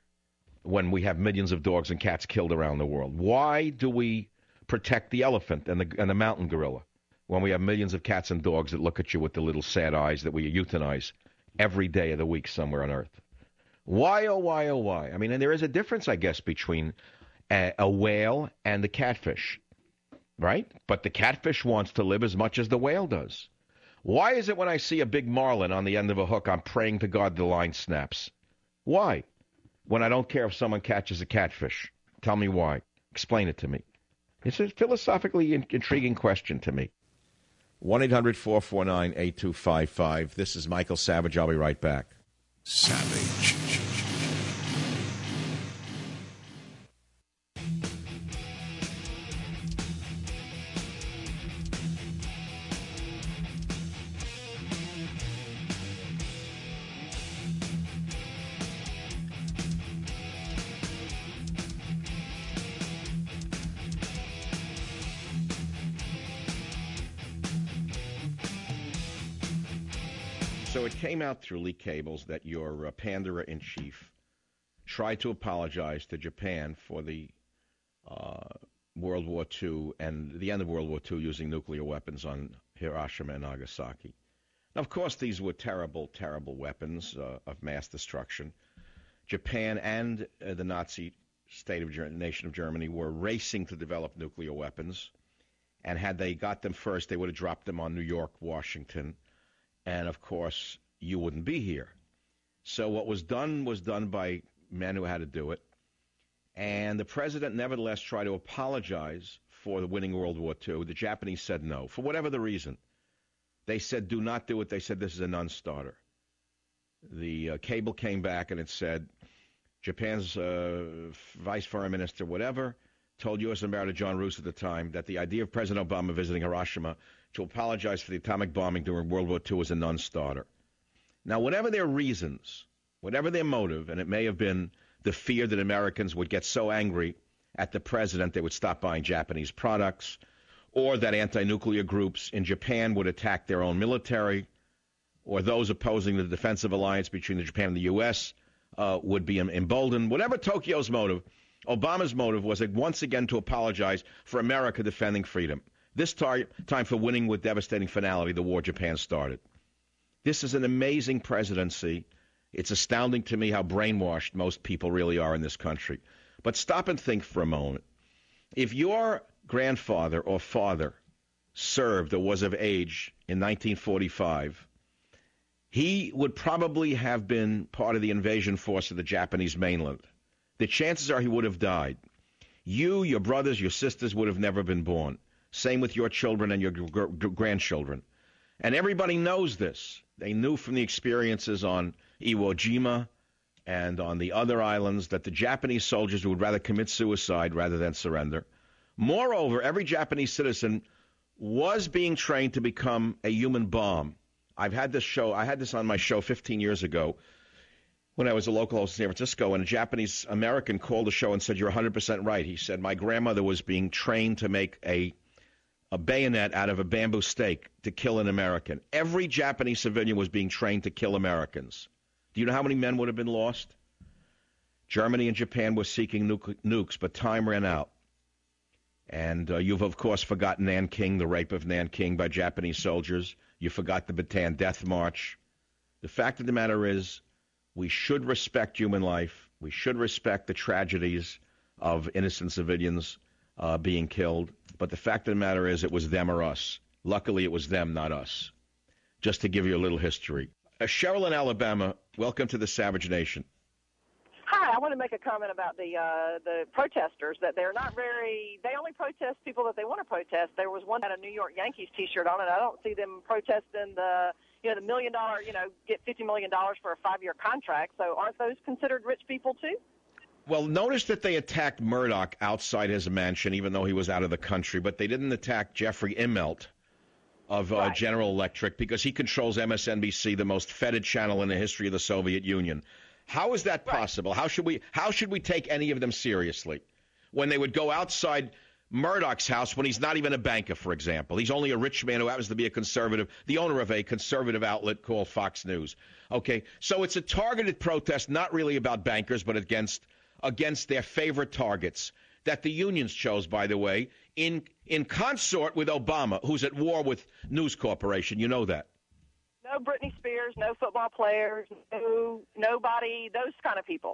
S4: when we have millions of dogs and cats killed around the world? Why do we protect the elephant and the, and the mountain gorilla when we have millions of cats and dogs that look at you with the little sad eyes that we euthanize every day of the week somewhere on Earth? Why, oh, why, oh, why? I mean, and there is a difference, I guess, between a, a whale and the catfish, right? But the catfish wants to live as much as the whale does. Why is it when I see a big marlin on the end of a hook, I'm praying to God the line snaps? Why? When I don't care if someone catches a catfish. Tell me why. Explain it to me. It's a philosophically in- intriguing question to me. one eight hundred four four nine eight two five five. This is Michael Savage. I'll be right back.
S1: Savage.
S4: So it came out through leaked cables that your uh, Pandora-in-chief tried to apologize to Japan for the uh, World War Two and the end of World War Two using nuclear weapons on Hiroshima and Nagasaki. Now, of course, these were terrible, terrible weapons uh, of mass destruction. Japan and uh, the Nazi state of Ger- nation of Germany were racing to develop nuclear weapons, and had they got them first, they would have dropped them on New York, Washington, and, of course, you wouldn't be here. So what was done was done by men who had to do it. And the president nevertheless tried to apologize for the winning World War Two. The Japanese said no, for whatever the reason. They said, do not do it. They said, this is a non-starter. The uh, cable came back and it said, Japan's uh, vice foreign minister, whatever, told U S Ambassador John Roos at the time that the idea of President Obama visiting Hiroshima to apologize for the atomic bombing during World War Two as a non-starter. Now, whatever their reasons, whatever their motive, and it may have been the fear that Americans would get so angry at the president they would stop buying Japanese products, or that anti-nuclear groups in Japan would attack their own military, or those opposing the defensive alliance between Japan and the U S uh, would be emboldened. Whatever Tokyo's motive, Obama's motive was once again to apologize for America defending freedom. This tar- time for winning with devastating finality the war Japan started. This is an amazing presidency. It's astounding to me how brainwashed most people really are in this country. But stop and think for a moment. If your grandfather or father served or was of age in nineteen forty-five, he would probably have been part of the invasion force of the Japanese mainland. The chances are he would have died. You, your brothers, your sisters would have never been born. Same with your children and your gr- gr- grandchildren. And everybody knows this. They knew from the experiences on Iwo Jima and on the other islands that the Japanese soldiers would rather commit suicide rather than surrender. Moreover, every Japanese citizen was being trained to become a human bomb. I've had this show, I had this on my show fifteen years ago when I was a local host in San Francisco, and a Japanese American called the show and said, "You're one hundred percent right." He said, "My grandmother was being trained to make a a bayonet out of a bamboo stake to kill an American." Every Japanese civilian was being trained to kill Americans. Do you know how many men would have been lost? Germany and Japan were seeking nuke, nukes, but time ran out. And uh, you've, of course, forgotten Nanking, the rape of Nanking by Japanese soldiers. You forgot the Bataan Death March. The fact of the matter is, we should respect human life. We should respect the tragedies of innocent civilians uh, being killed. But the fact of the matter is, it was them or us. Luckily, it was them, not us. Just to give you a little history. Uh, Cheryl in Alabama, welcome to the Savage Nation.
S18: Hi, I want to make a comment about the uh, the protesters, that they're not very, they only protest people that they want to protest. There was one that had a New York Yankees T-shirt on, and I don't see them protesting the, you know, the million dollar, you know, get fifty million dollars for a five-year contract. So aren't those considered rich people too?
S4: Well, notice that they attacked Murdoch outside his mansion, even though he was out of the country, but they didn't attack Jeffrey Immelt of uh, right. General Electric, because he controls M S N B C, the most feted channel in the history of the Soviet Union. How is that possible? Right. How should we how should we take any of them seriously when they would go outside Murdoch's house when he's not even a banker, for example? He's only a rich man who happens to be a conservative, the owner of a conservative outlet called Fox News. Okay, so it's a targeted protest, not really about bankers, but against against their favorite targets that the unions chose, by the way, in in consort with Obama, who's at war with News Corporation. You know that.
S18: No Britney Spears, no football players, no nobody, those kind of people.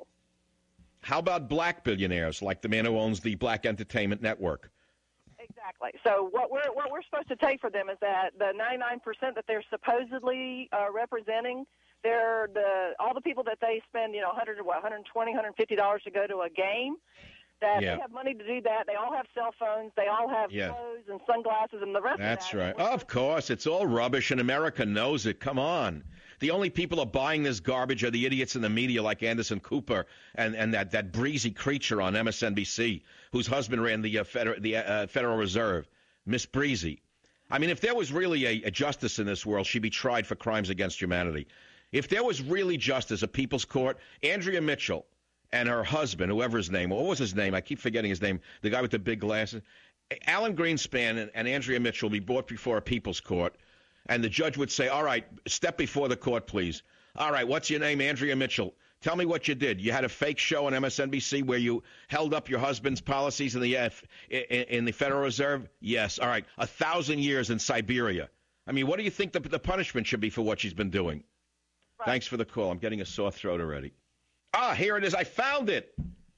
S4: How about black billionaires, like the man who owns the Black Entertainment Network?
S18: Exactly. So what we're what we're supposed to take for them is that the ninety-nine percent that they're supposedly uh, representing, they're the all the people that they spend, you know, one hundred, what, one hundred twenty, one hundred fifty dollars to go to a game. That yeah. They have money to do that. They all have cell phones. They all have yeah. clothes and sunglasses and the rest
S4: That's
S18: of that.
S4: That's right. Of course. It's all rubbish, and America knows it. Come on. The only people who are buying this garbage are the idiots in the media like Anderson Cooper and, and that, that breezy creature on M S N B C whose husband ran the, uh, Feder- the uh, Federal Reserve, Miss Breezy. I mean, if there was really a, a justice in this world, she'd be tried for crimes against humanity. If there was really justice, a people's court, Andrea Mitchell and her husband, whoever his name, what was his name? I keep forgetting his name, the guy with the big glasses. Alan Greenspan and, and Andrea Mitchell will be brought before a people's court, and the judge would say, all right, step before the court, please. All right, what's your name? Andrea Mitchell. Tell me what you did. You had a fake show on M S N B C where you held up your husband's policies in the, F, in, in the Federal Reserve? Yes. All right, a thousand years in Siberia. I mean, what do you think the, the punishment should be for what she's been doing? Right. Thanks for the call. I'm getting a sore throat already. Ah, here it is. I found it.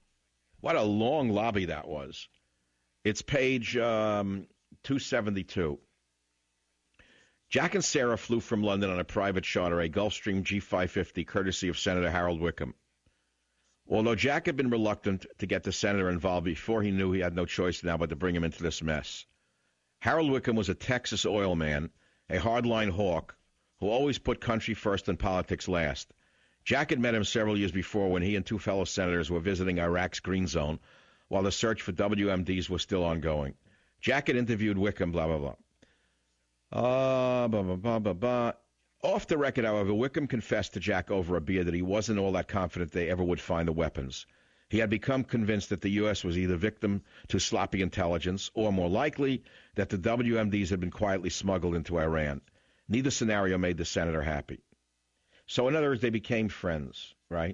S4: What a long lobby that was. It's page um, two seventy-two. Jack and Sarah flew from London on a private charter, a Gulfstream G five fifty, courtesy of Senator Harold Wickham. Although Jack had been reluctant to get the senator involved before, he knew he had no choice now but to bring him into this mess. Harold Wickham was a Texas oil man, a hardline hawk, who always put country first and politics last. Jack had met him several years before when he and two fellow senators were visiting Iraq's Green Zone while the search for W M Ds was still ongoing. Jack had interviewed Wickham, blah, blah, blah. Uh, blah, blah, blah, blah, blah. Off the record, however, Wickham confessed to Jack over a beer that he wasn't all that confident they ever would find the weapons. He had become convinced that the U S was either victim to sloppy intelligence or, more likely, that the W M Ds had been quietly smuggled into Iran. Neither scenario made the senator happy. So, in other words, they became friends, right?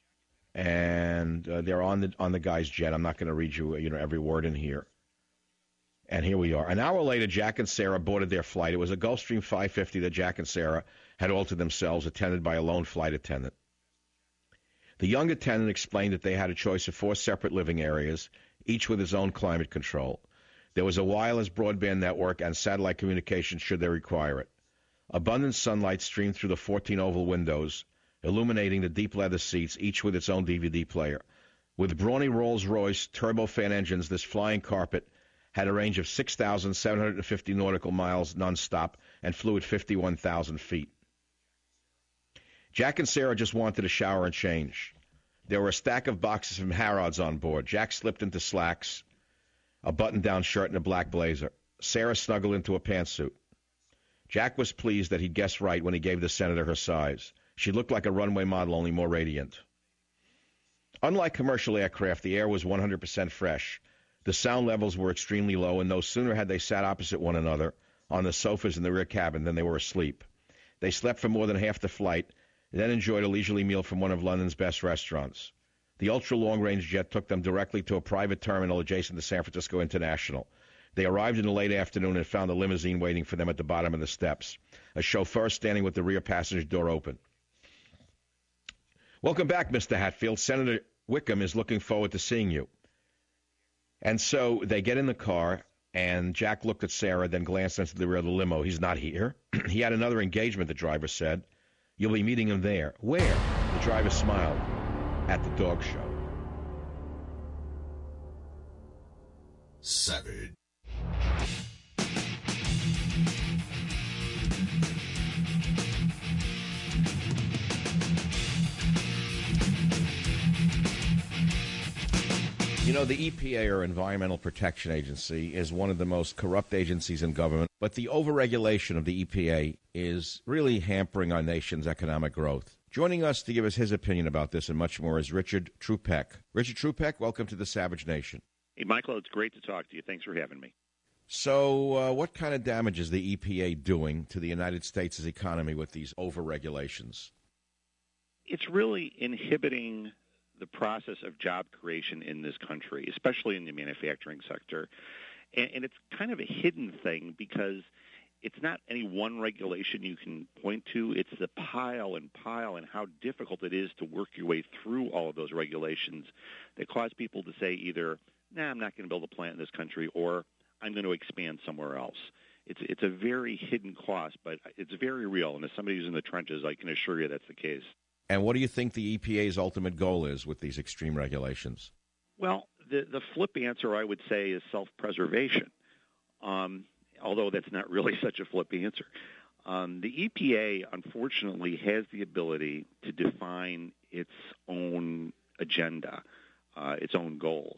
S4: And uh, they're on the on the guy's jet. I'm not going to read you, you know, every word in here. And here we are. An hour later, Jack and Sarah boarded their flight. It was a Gulfstream five fifty that Jack and Sarah had all to themselves, attended by a lone flight attendant. The young attendant explained that they had a choice of four separate living areas, each with its own climate control. There was a wireless broadband network and satellite communication should they require it. Abundant sunlight streamed through the fourteen oval windows, illuminating the deep leather seats, each with its own D V D player. With brawny Rolls-Royce turbofan engines, this flying carpet had a range of six thousand seven hundred fifty nautical miles nonstop and flew at fifty-one thousand feet. Jack and Sarah just wanted a shower and change. There were a stack of boxes from Harrods on board. Jack slipped into slacks, a button-down shirt, and a black blazer. Sarah snuggled into a pantsuit. Jack was pleased that he'd guessed right when he gave the senator her size. She looked like a runway model, only more radiant. Unlike commercial aircraft, the air was one hundred percent fresh. The sound levels were extremely low, and no sooner had they sat opposite one another on the sofas in the rear cabin than they were asleep. They slept for more than half the flight, and then enjoyed a leisurely meal from one of London's best restaurants. The ultra-long-range jet took them directly to a private terminal adjacent to San Francisco International. They arrived in the late afternoon and found a limousine waiting for them at the bottom of the steps, a chauffeur standing with the rear passenger door open. Welcome back, Mister Hatfield. Senator Wickham is looking forward to seeing you. And so they get in the car, and Jack looked at Sarah, then glanced into the rear of the limo. He's not here. He had another engagement, the driver said. You'll be meeting him there. Where? The driver smiled. At the dog show.
S1: Savage.
S4: You know, the E P A, or Environmental Protection Agency, is one of the most corrupt agencies in government, but the overregulation of the E P A is really hampering our nation's economic growth. Joining us to give us his opinion about this and much more is Richard Trupek. Richard Trupek, welcome to the Savage Nation.
S19: Hey, Michael, it's great to talk to you. Thanks for having me.
S4: So uh, what kind of damage is the E P A doing to the United States' economy with these overregulations?
S19: It's really inhibiting the process of job creation in this country, especially in the manufacturing sector. And, and it's kind of a hidden thing because it's not any one regulation you can point to. It's the pile and pile and how difficult it is to work your way through all of those regulations that cause people to say either, nah, I'm not going to build a plant in this country, or I'm going to expand somewhere else. It's it's a very hidden cost, but it's very real. And as somebody who's in the trenches, I can assure you that's the case.
S4: And what do you think the E P A's ultimate goal is with these extreme regulations?
S19: Well, the, the flip answer, I would say, is self-preservation, um, although that's not really such a flip answer. Um, the E P A, unfortunately, has the ability to define its own agenda, uh, its own goals.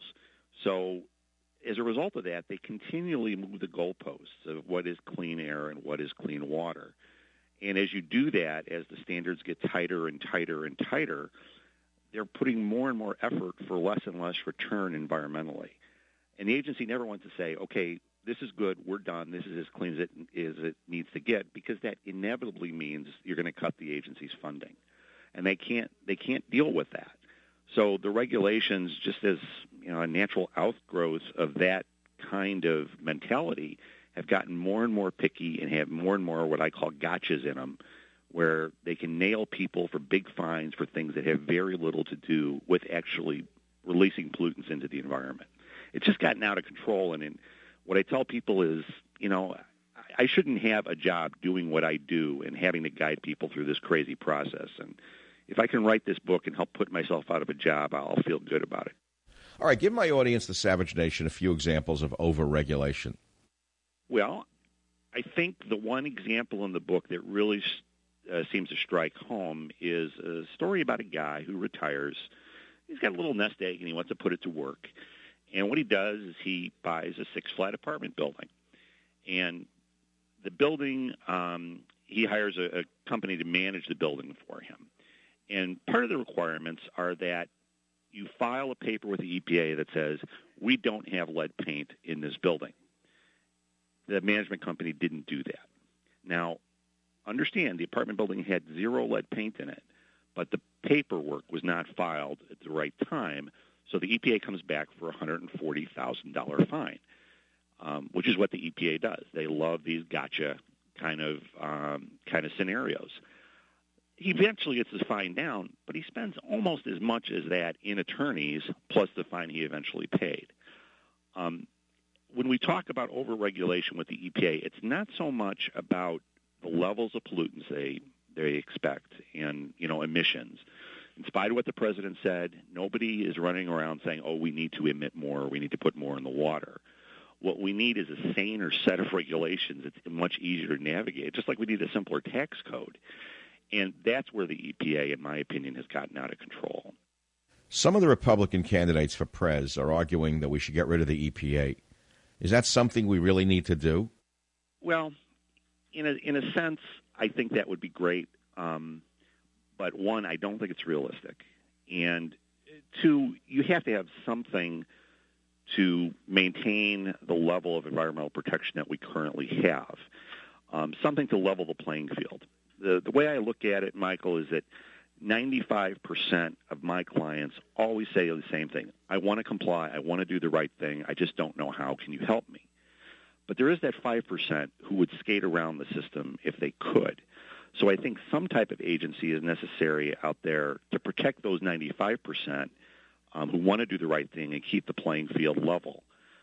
S19: So as a result of that, they continually move the goalposts of what is clean air and what is clean water. And as you do that, as the standards get tighter and tighter and tighter, they're putting more and more effort for less and less return environmentally. And the agency never wants to say, okay, this is good, we're done, this is as clean as it, as it needs to get, because that inevitably means you're going to cut the agency's funding. And they can't they can't deal with that. So the regulations, just as you know, a natural outgrowth of that kind of mentality, have gotten more and more picky and have more and more what I call gotchas in them, where they can nail people for big fines for things that have very little to do with actually releasing pollutants into the environment. It's just gotten out of control. And in, what I tell people is, you know, I shouldn't have a job doing what I do and having to guide people through this crazy process. And if I can write this book and help put myself out of a job, I'll feel good about it.
S4: All right, give my audience, the Savage Nation, a few examples of overregulation.
S19: Well, I think the one example in the book that really uh, seems to strike home is a story about a guy who retires. He's got a little nest egg, and he wants to put it to work. And what he does is he buys a six-flat apartment building. And the building, um, he hires a, a company to manage the building for him. And part of the requirements are that you file a paper with the E P A that says, we don't have lead paint in this building. The management company didn't do that. Now, understand the apartment building had zero lead paint in it, but the paperwork was not filed at the right time, so the E P A comes back for a one hundred forty thousand dollars fine, um, which is what the E P A does. They love these gotcha kind of um, kind of scenarios. He eventually gets his fine down, but he spends almost as much as that in attorneys plus the fine he eventually paid. Um, when we talk about overregulation with the E P A, it's not so much about the levels of pollutants they they expect and, you know, emissions. In spite of what the president said, nobody is running around saying, oh, we need to emit more, or we need to put more in the water. What we need is a saner set of regulations. It's much easier to navigate, just like we need a simpler tax code. And that's where the E P A, in my opinion, has gotten out of control.
S4: Some of the Republican candidates for Prez are arguing that we should get rid of the E P A. Is that something we really need to do?
S19: Well, in a in a sense, I think that would be great. Um, but one, I don't think it's realistic. And two, you have to have something to maintain the level of environmental protection that we currently have, um, something to level the playing field. The, the way I look at it, Michael, is that ninety-five percent of my clients always say the same thing. I want to comply. I want to do the right thing. I just don't know how. Can you help me? But there is that five percent who would skate around the system if they could. So I think some type of agency is necessary out there to protect those ninety-five percent um, who want to do the right thing and keep the playing field level.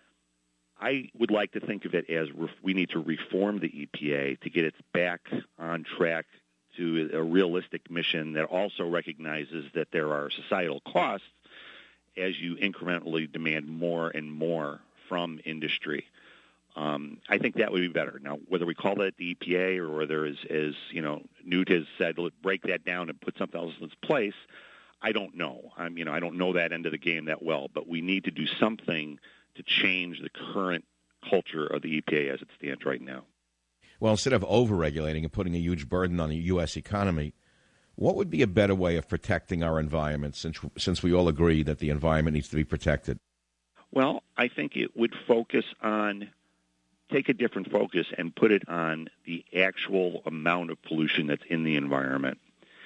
S19: I would like to think of it as re- we need to reform the E P A to get it back on track to a realistic mission that also recognizes that there are societal costs as you incrementally demand more and more from industry. Um, I think that would be better. Now, whether we call that the E P A or whether, as, as you know, Newt has said, let's break that down and put something else in its place, I don't know. I'm, you know, I don't know that end of the game that well, but we need to do something to change the current culture of the E P A as it stands right now.
S4: Well, instead of over-regulating and putting a huge burden on the U S economy, what would be a better way of protecting our environment, since since we all agree that the environment needs to be protected?
S19: Well, I think it would focus on, take a different focus and put it on the actual amount of pollution that's in the environment,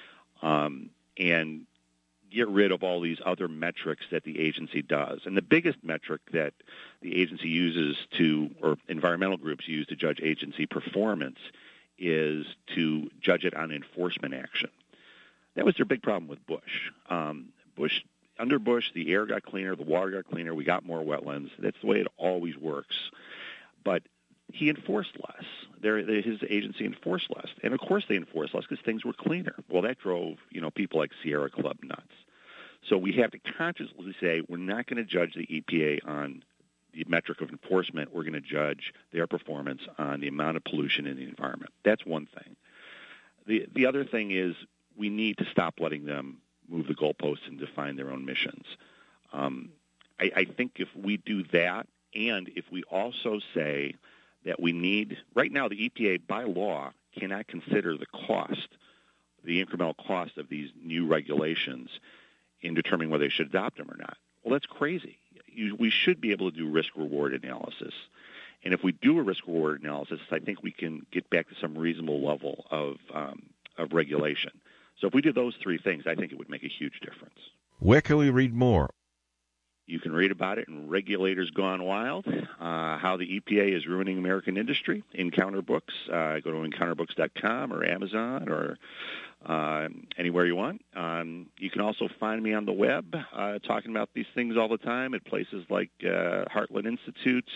S19: um, and get rid of all these other metrics that the agency does. And the biggest metric that the agency uses to, or environmental groups use to judge agency performance, is to judge it on enforcement action. That was their big problem with Bush. Um, Bush, under Bush, the air got cleaner, the water got cleaner, we got more wetlands. That's the way it always works. But he enforced less. Their, his agency enforced less. And, of course, they enforced less because things were cleaner. Well, that drove, you know, people like Sierra Club nuts. So we have to consciously say we're not going to judge the E P A on the metric of enforcement. We're going to judge their performance on the amount of pollution in the environment. That's one thing. The, the other thing is we need to stop letting them move the goalposts and define their own missions. Um, I, I think if we do that, and if we also say that we need, right now the E P A by law cannot consider the cost, the incremental cost of these new regulations in determining whether they should adopt them or not. Well, that's crazy. You, we should be able to do risk-reward analysis. And if we do a risk-reward analysis, I think we can get back to some reasonable level of, um, of regulation. So if we do those three things, I think it would make a huge difference.
S4: Where can we read more?
S19: You can read about it in Regulators Gone Wild, uh, how the E P A is ruining American industry, Encounter Books. Uh, go to encounter books dot com or Amazon or uh, anywhere you want. Um, you can also find me on the web uh, talking about these things all the time at places like uh, Heartland Institute,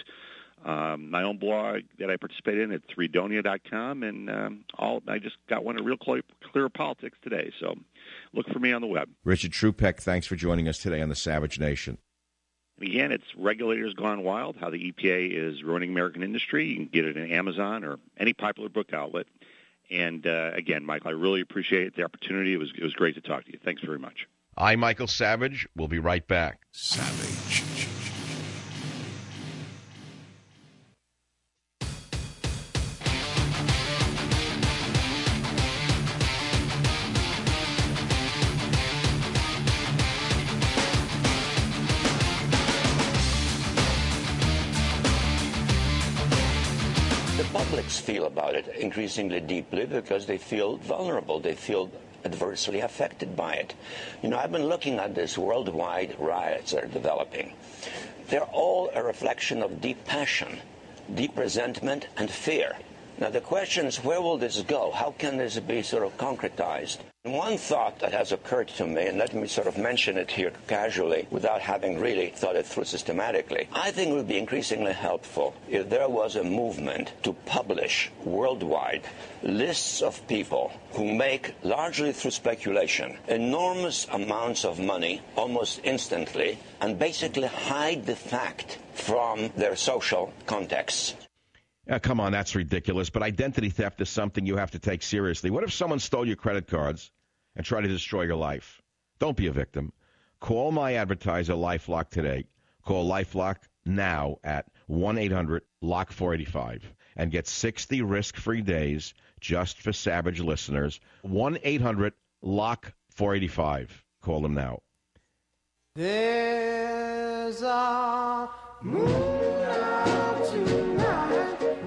S19: um, my own blog that I participate in at Threedonia dot com, and um, all. I just got one at Real Clear, Clear Politics today, so look for me on the web.
S4: Richard Trupek, thanks for joining us today on the Savage Nation.
S19: Again, it's Regulators Gone Wild, how the E P A is ruining American industry. You can get it in Amazon or any popular book outlet. And, uh, again, Michael, I really appreciate the opportunity. It was, it was great to talk to you. Thanks very much.
S4: I'm Michael Savage. We'll be right back.
S1: Savage.
S20: addicts feel about it increasingly deeply because they feel vulnerable. They feel adversely affected by it. You know, I've been looking at these worldwide riots that are developing. They're all a reflection of deep passion, deep resentment, and fear. Now, the question is, where will this go? How can this be sort of concretized? And one thought that has occurred to me, and let me sort of mention it here casually without having really thought it through systematically, I think it would be increasingly helpful if there was a movement to publish worldwide lists of people who make, largely through speculation, enormous amounts of money almost instantly and basically hide the fact from their social contexts.
S4: Uh, come on, that's ridiculous. But identity theft is something you have to take seriously. What if someone stole your credit cards and tried to destroy your life? Don't be a victim. Call my advertiser, LifeLock, today. Call LifeLock now at one eight hundred lock four eight five and get sixty risk-free days just for Savage listeners. one eight hundred lock four eight five. Call them now.
S3: There's a moon out tonight.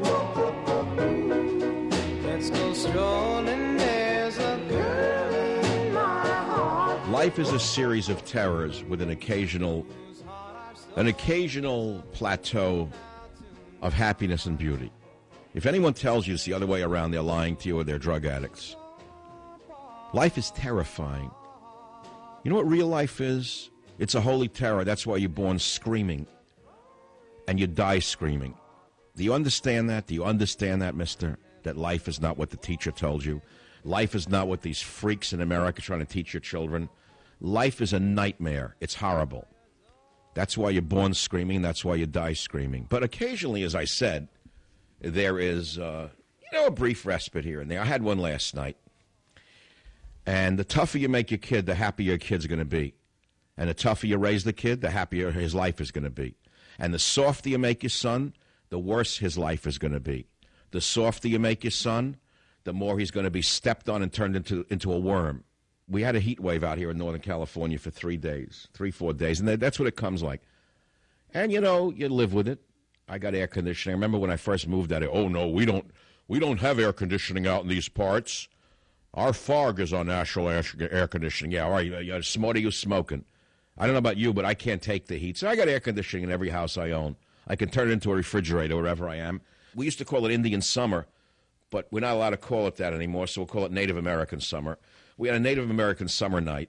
S3: Let's go strolling. There's a girl in my heart.
S4: Life is a series of terrors with an occasional, an occasional plateau of happiness and beauty. If anyone tells you it's the other way around, they're lying to you or they're drug addicts. Life is terrifying. You know what real life is? It's a holy terror. That's why you're born screaming and you die screaming. Do you understand that? Do you understand that, mister? That life is not what the teacher told you. Life is not what these freaks in America trying to teach your children. Life is a nightmare. It's horrible. That's why you're born screaming. That's why you die screaming. But occasionally, as I said, there is, uh, you know, a brief respite here and there. I had one last night. And the tougher you make your kid, the happier your kid's going to be. And the tougher you raise the kid, the happier his life is going to be. And the softer you make your son, the worse his life is going to be. The softer you make your son, the more he's going to be stepped on and turned into, into a worm. We had a heat wave out here in Northern California for three days, three, four days, and that's what it comes like. And, you know, you live with it. I got air conditioning. I remember when I first moved out here, oh, no, we don't we don't have air conditioning out in these parts. Our fog is on national air, air conditioning. Yeah, all right, you're smart, you smoking. I don't know about you, but I can't take the heat. So I got air conditioning in every house I own. I can turn it into a refrigerator wherever I am. We used to call it Indian summer, but we're not allowed to call it that anymore, so we'll call it Native American summer. We had a Native American summer night.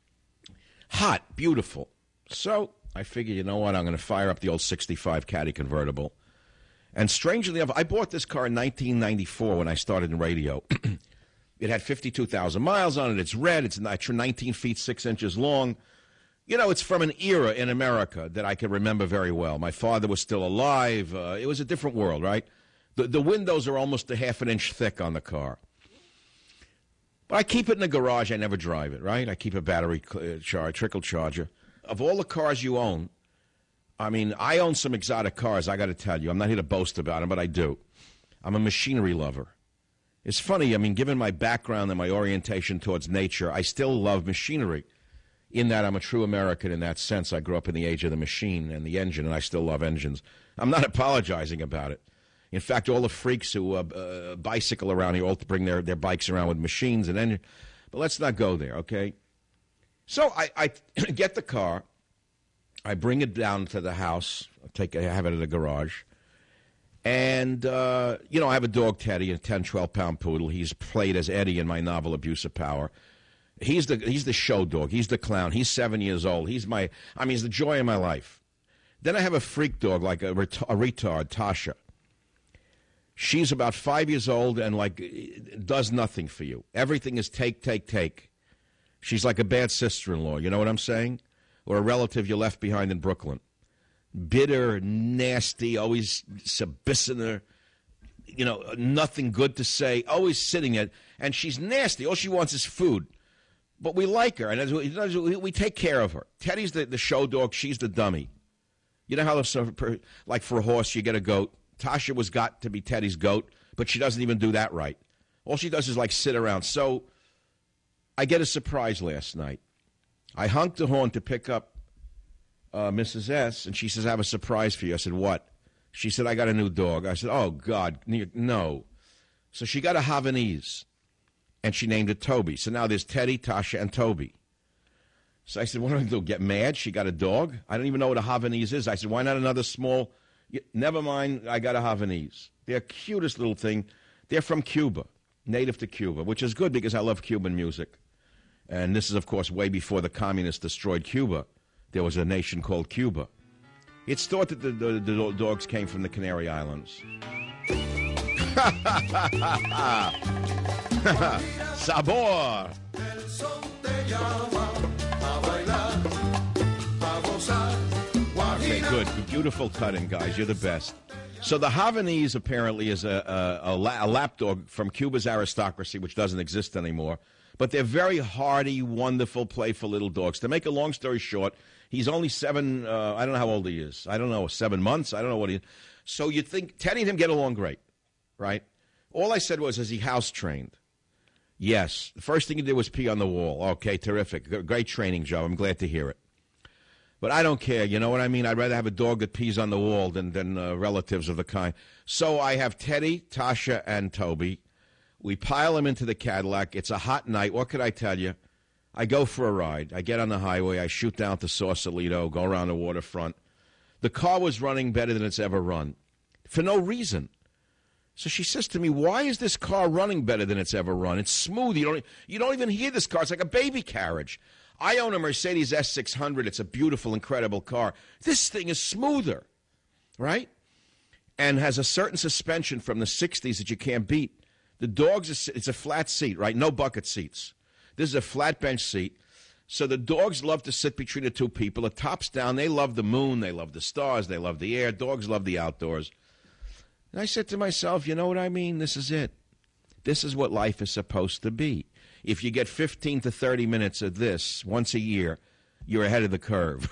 S4: Hot, beautiful. So I figured, you know what, I'm going to fire up the old sixty-five Caddy convertible. And strangely enough, I bought this car in nineteen ninety-four when I started in radio. It had fifty-two thousand miles on it. It's red. It's nineteen feet, six inches long. You know, it's from an era in America that I can remember very well. My father was still alive. Uh, it was a different world, right? The, the windows are almost a half an inch thick on the car. But I keep it in the garage. I never drive it, right? I keep a battery charge, trickle charger. Of all the cars you own, I mean, I own some exotic cars, I got to tell you. I'm not here to boast about them, but I do. I'm a machinery lover. It's funny, I mean, given my background and my orientation towards nature, I still love machinery. In that I'm a true American in that sense. I grew up in the age of the machine and the engine, and I still love engines. I'm not apologizing about it. In fact, all the freaks who uh, uh, bicycle around here all bring their, their bikes around with machines and engines. But let's not go there, okay? So I, I get the car. I bring it down to the house. I, take, I have it in the garage. And, uh, you know, I have a dog, Teddy, a ten, twelve-pound poodle. He's played as Eddie in my novel Abuse of Power. He's the he's the show dog. He's the clown. He's seven years old. He's my, I mean, he's the joy of my life. Then I have a freak dog, like a, ret- a retard, Tasha. She's about five years old and, like, does nothing for you. Everything is take, take, take. She's like a bad sister-in-law, you know what I'm saying? Or a relative you left behind in Brooklyn. Bitter, nasty, always subissing her, you know, nothing good to say, always sitting there. And she's nasty. All she wants is food. But we like her, and we take care of her. Teddy's the, the show dog. She's the dummy. You know how, like for a horse, you get a goat. Tasha was got to be Teddy's goat, but she doesn't even do that right. All she does is, like, sit around. So I get a surprise last night. I honked the horn to pick up uh, Missus S., and she says, I have a surprise for you. I said, what? She said, I got a new dog. I said, oh, God, no. So she got a Havanese, and she named it Toby. So now there's Teddy, Tasha, and Toby. So I said, what do I do, get mad? She got a dog? I don't even know what a Havanese is. I said, why not another small? Never mind, I got a Havanese. They're cutest little thing. They're from Cuba, native to Cuba, which is good because I love Cuban music. And this is, of course, way before the communists destroyed Cuba. There was a nation called Cuba. It's thought that the, the, the dogs came from the Canary Islands. Sabor! Okay, good. Beautiful cutting, guys. You're the best. So the Havanese apparently is a, a, a, la- a lapdog from Cuba's aristocracy, which doesn't exist anymore. But they're very hardy, wonderful, playful little dogs. To make a long story short, he's only seven, uh, I don't know how old he is. I don't know, seven months? I don't know what he is. So you think, Teddy and him get along great, right? All I said was, is he house-trained? Yes. The first thing he did was pee on the wall. Okay, terrific. Great training, Joe. I'm glad to hear it. But I don't care, you know what I mean? I'd rather have a dog that pees on the wall than, than uh, relatives of the kind. So I have Teddy, Tasha, and Toby. We pile them into the Cadillac. It's a hot night. What could I tell you? I go for a ride. I get on the highway. I shoot down to Sausalito, go around the waterfront. The car was running better than it's ever run, for no reason. So she says to me, why is this car running better than it's ever run? It's smooth. You don't, you don't even hear this car. It's like a baby carriage. I own a Mercedes S six hundred. It's a beautiful, incredible car. This thing is smoother, right? And has a certain suspension from the sixties that you can't beat. The dogs, it's a flat seat, right? No bucket seats. This is a flat bench seat. So the dogs love to sit between the two people. The top's down. They love the moon. They love the stars. They love the air. Dogs love the outdoors. And I said to myself, you know what I mean? This is it. This is what life is supposed to be. If you get fifteen to thirty minutes of this once a year, you're ahead of the curve.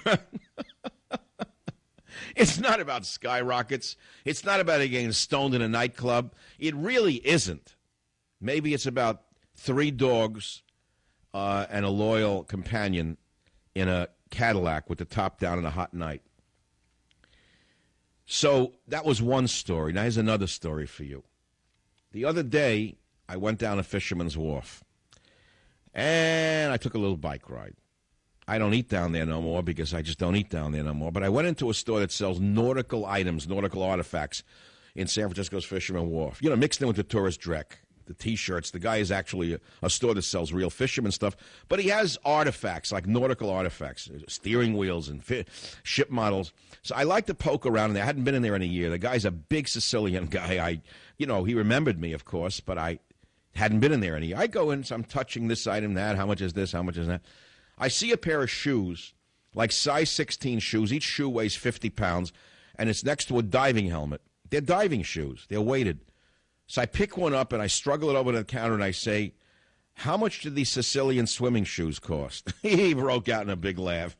S4: It's not about skyrockets. It's not about getting stoned in a nightclub. It really isn't. Maybe it's about three dogs uh, and a loyal companion in a Cadillac with the top down on a hot night. So that was one story. Now here's another story for you. The other day, I went down to Fisherman's Wharf, and I took a little bike ride. I don't eat down there no more because I just don't eat down there no more. But I went into a store that sells nautical items, nautical artifacts in San Francisco's Fisherman's Wharf. You know, mixed in with the tourist dreck, the T-shirts. The guy is actually a, a store that sells real fisherman stuff. But he has artifacts, like nautical artifacts, steering wheels and fi- ship models. So I like to poke around in there. I hadn't been in there in a year. The guy's a big Sicilian guy. I, you know, he remembered me, of course, but I hadn't been in there in a year. I go in, so I'm touching this item, that. How much is this? How much is that? I see a pair of shoes, like size sixteen shoes. Each shoe weighs fifty pounds, and it's next to a diving helmet. They're diving shoes. They're weighted. So I pick one up, and I struggle it over to the counter, and I say, how much did these Sicilian swimming shoes cost? He broke out in a big laugh.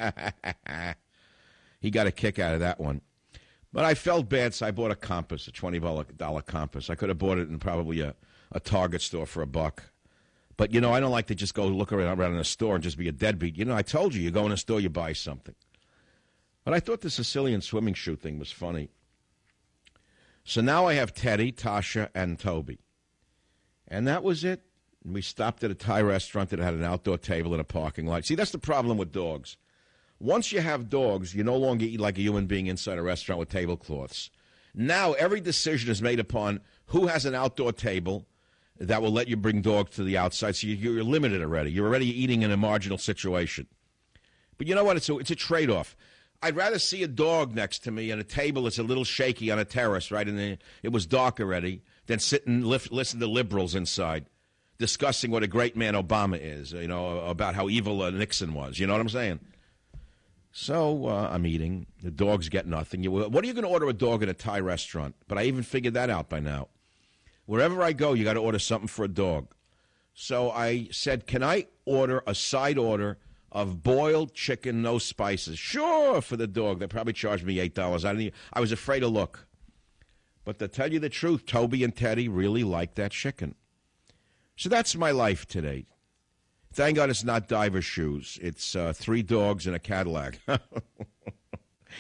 S4: He got a kick out of that one. But I felt bad, so I bought a compass, a twenty dollar compass. I could have bought it in probably a, a Target store for a buck. But, you know, I don't like to just go look around, around in a store and just be a deadbeat. You know, I told you, you go in a store, you buy something. But I thought the Sicilian swimming shoe thing was funny. So now I have Teddy, Tasha, and Toby. And that was it. We stopped at a Thai restaurant that had an outdoor table in a parking lot. See, that's the problem with dogs. Once you have dogs, you no longer eat like a human being inside a restaurant with tablecloths. Now every decision is made upon who has an outdoor table that will let you bring dogs to the outside. So you're limited already. You're already eating in a marginal situation. But you know what? It's a, it's a trade-off. I'd rather see a dog next to me at a table that's a little shaky on a terrace, right? And it was dark already, than sit and lift, listen to liberals inside discussing what a great man Obama is, you know, about how evil uh, Nixon was. You know what I'm saying? So uh, I'm eating. The dogs get nothing. You, what are you going to order a dog in a Thai restaurant? But I even figured that out by now. Wherever I go, you got to order something for a dog. So I said, can I order a side order of boiled chicken, no spices? Sure, for the dog. They probably charged me eight dollars. I didn't even, I was afraid to look. But to tell you the truth, Toby and Teddy really like that chicken. So that's my life today. Thank God it's not diver shoes. It's uh, three dogs and a Cadillac.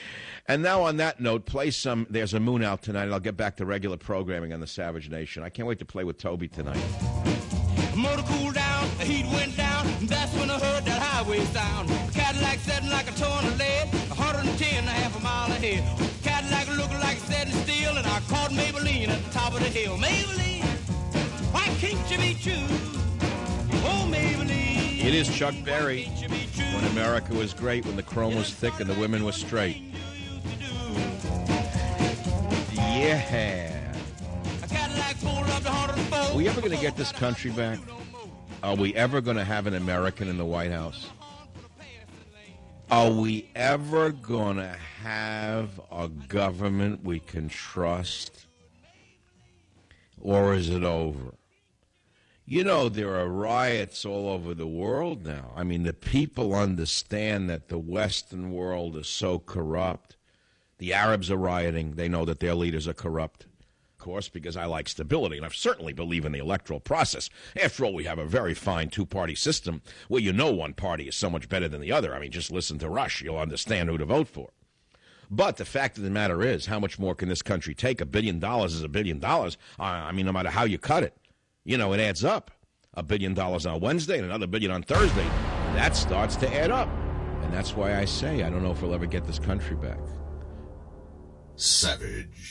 S4: And now on that note, play some There's a Moon Out tonight, and I'll get back to regular programming on the Savage Nation. I can't wait to play with Toby tonight.
S21: Motor cooled down, the heat went down, and that's when I heard that highway sound. Cadillac setting like a ton of lead, one hundred ten and a half a mile ahead. Cadillac looking like it's setting still, and I caught Maybelline at the top of the hill. Maybelline, why can't you be true? Oh, Maybelline.
S4: It is Chuck Berry. When America was great, when the chrome was thick and the women were straight. Yeah. Are we ever going to get this country back? Are we ever going to have an American in the White House? Are we ever going to have a government we can trust? Or is it over? You know, there are riots all over the world now. I mean, the people understand that the Western world is so corrupt. The Arabs are rioting. They know that their leaders are corrupt. Of course, because I like stability, and I certainly believe in the electoral process. After all, we have a very fine two-party system where you know one party is so much better than the other. I mean, just listen to Rush. You'll understand who to vote for. But the fact of the matter is, how much more can this country take? A billion dollars is a billion dollars. I mean, no matter how you cut it, you know, it adds up. A billion dollars on Wednesday and another billion on Thursday. That starts to add up. And that's why I say I don't know if we'll ever get this country back.
S1: Savage.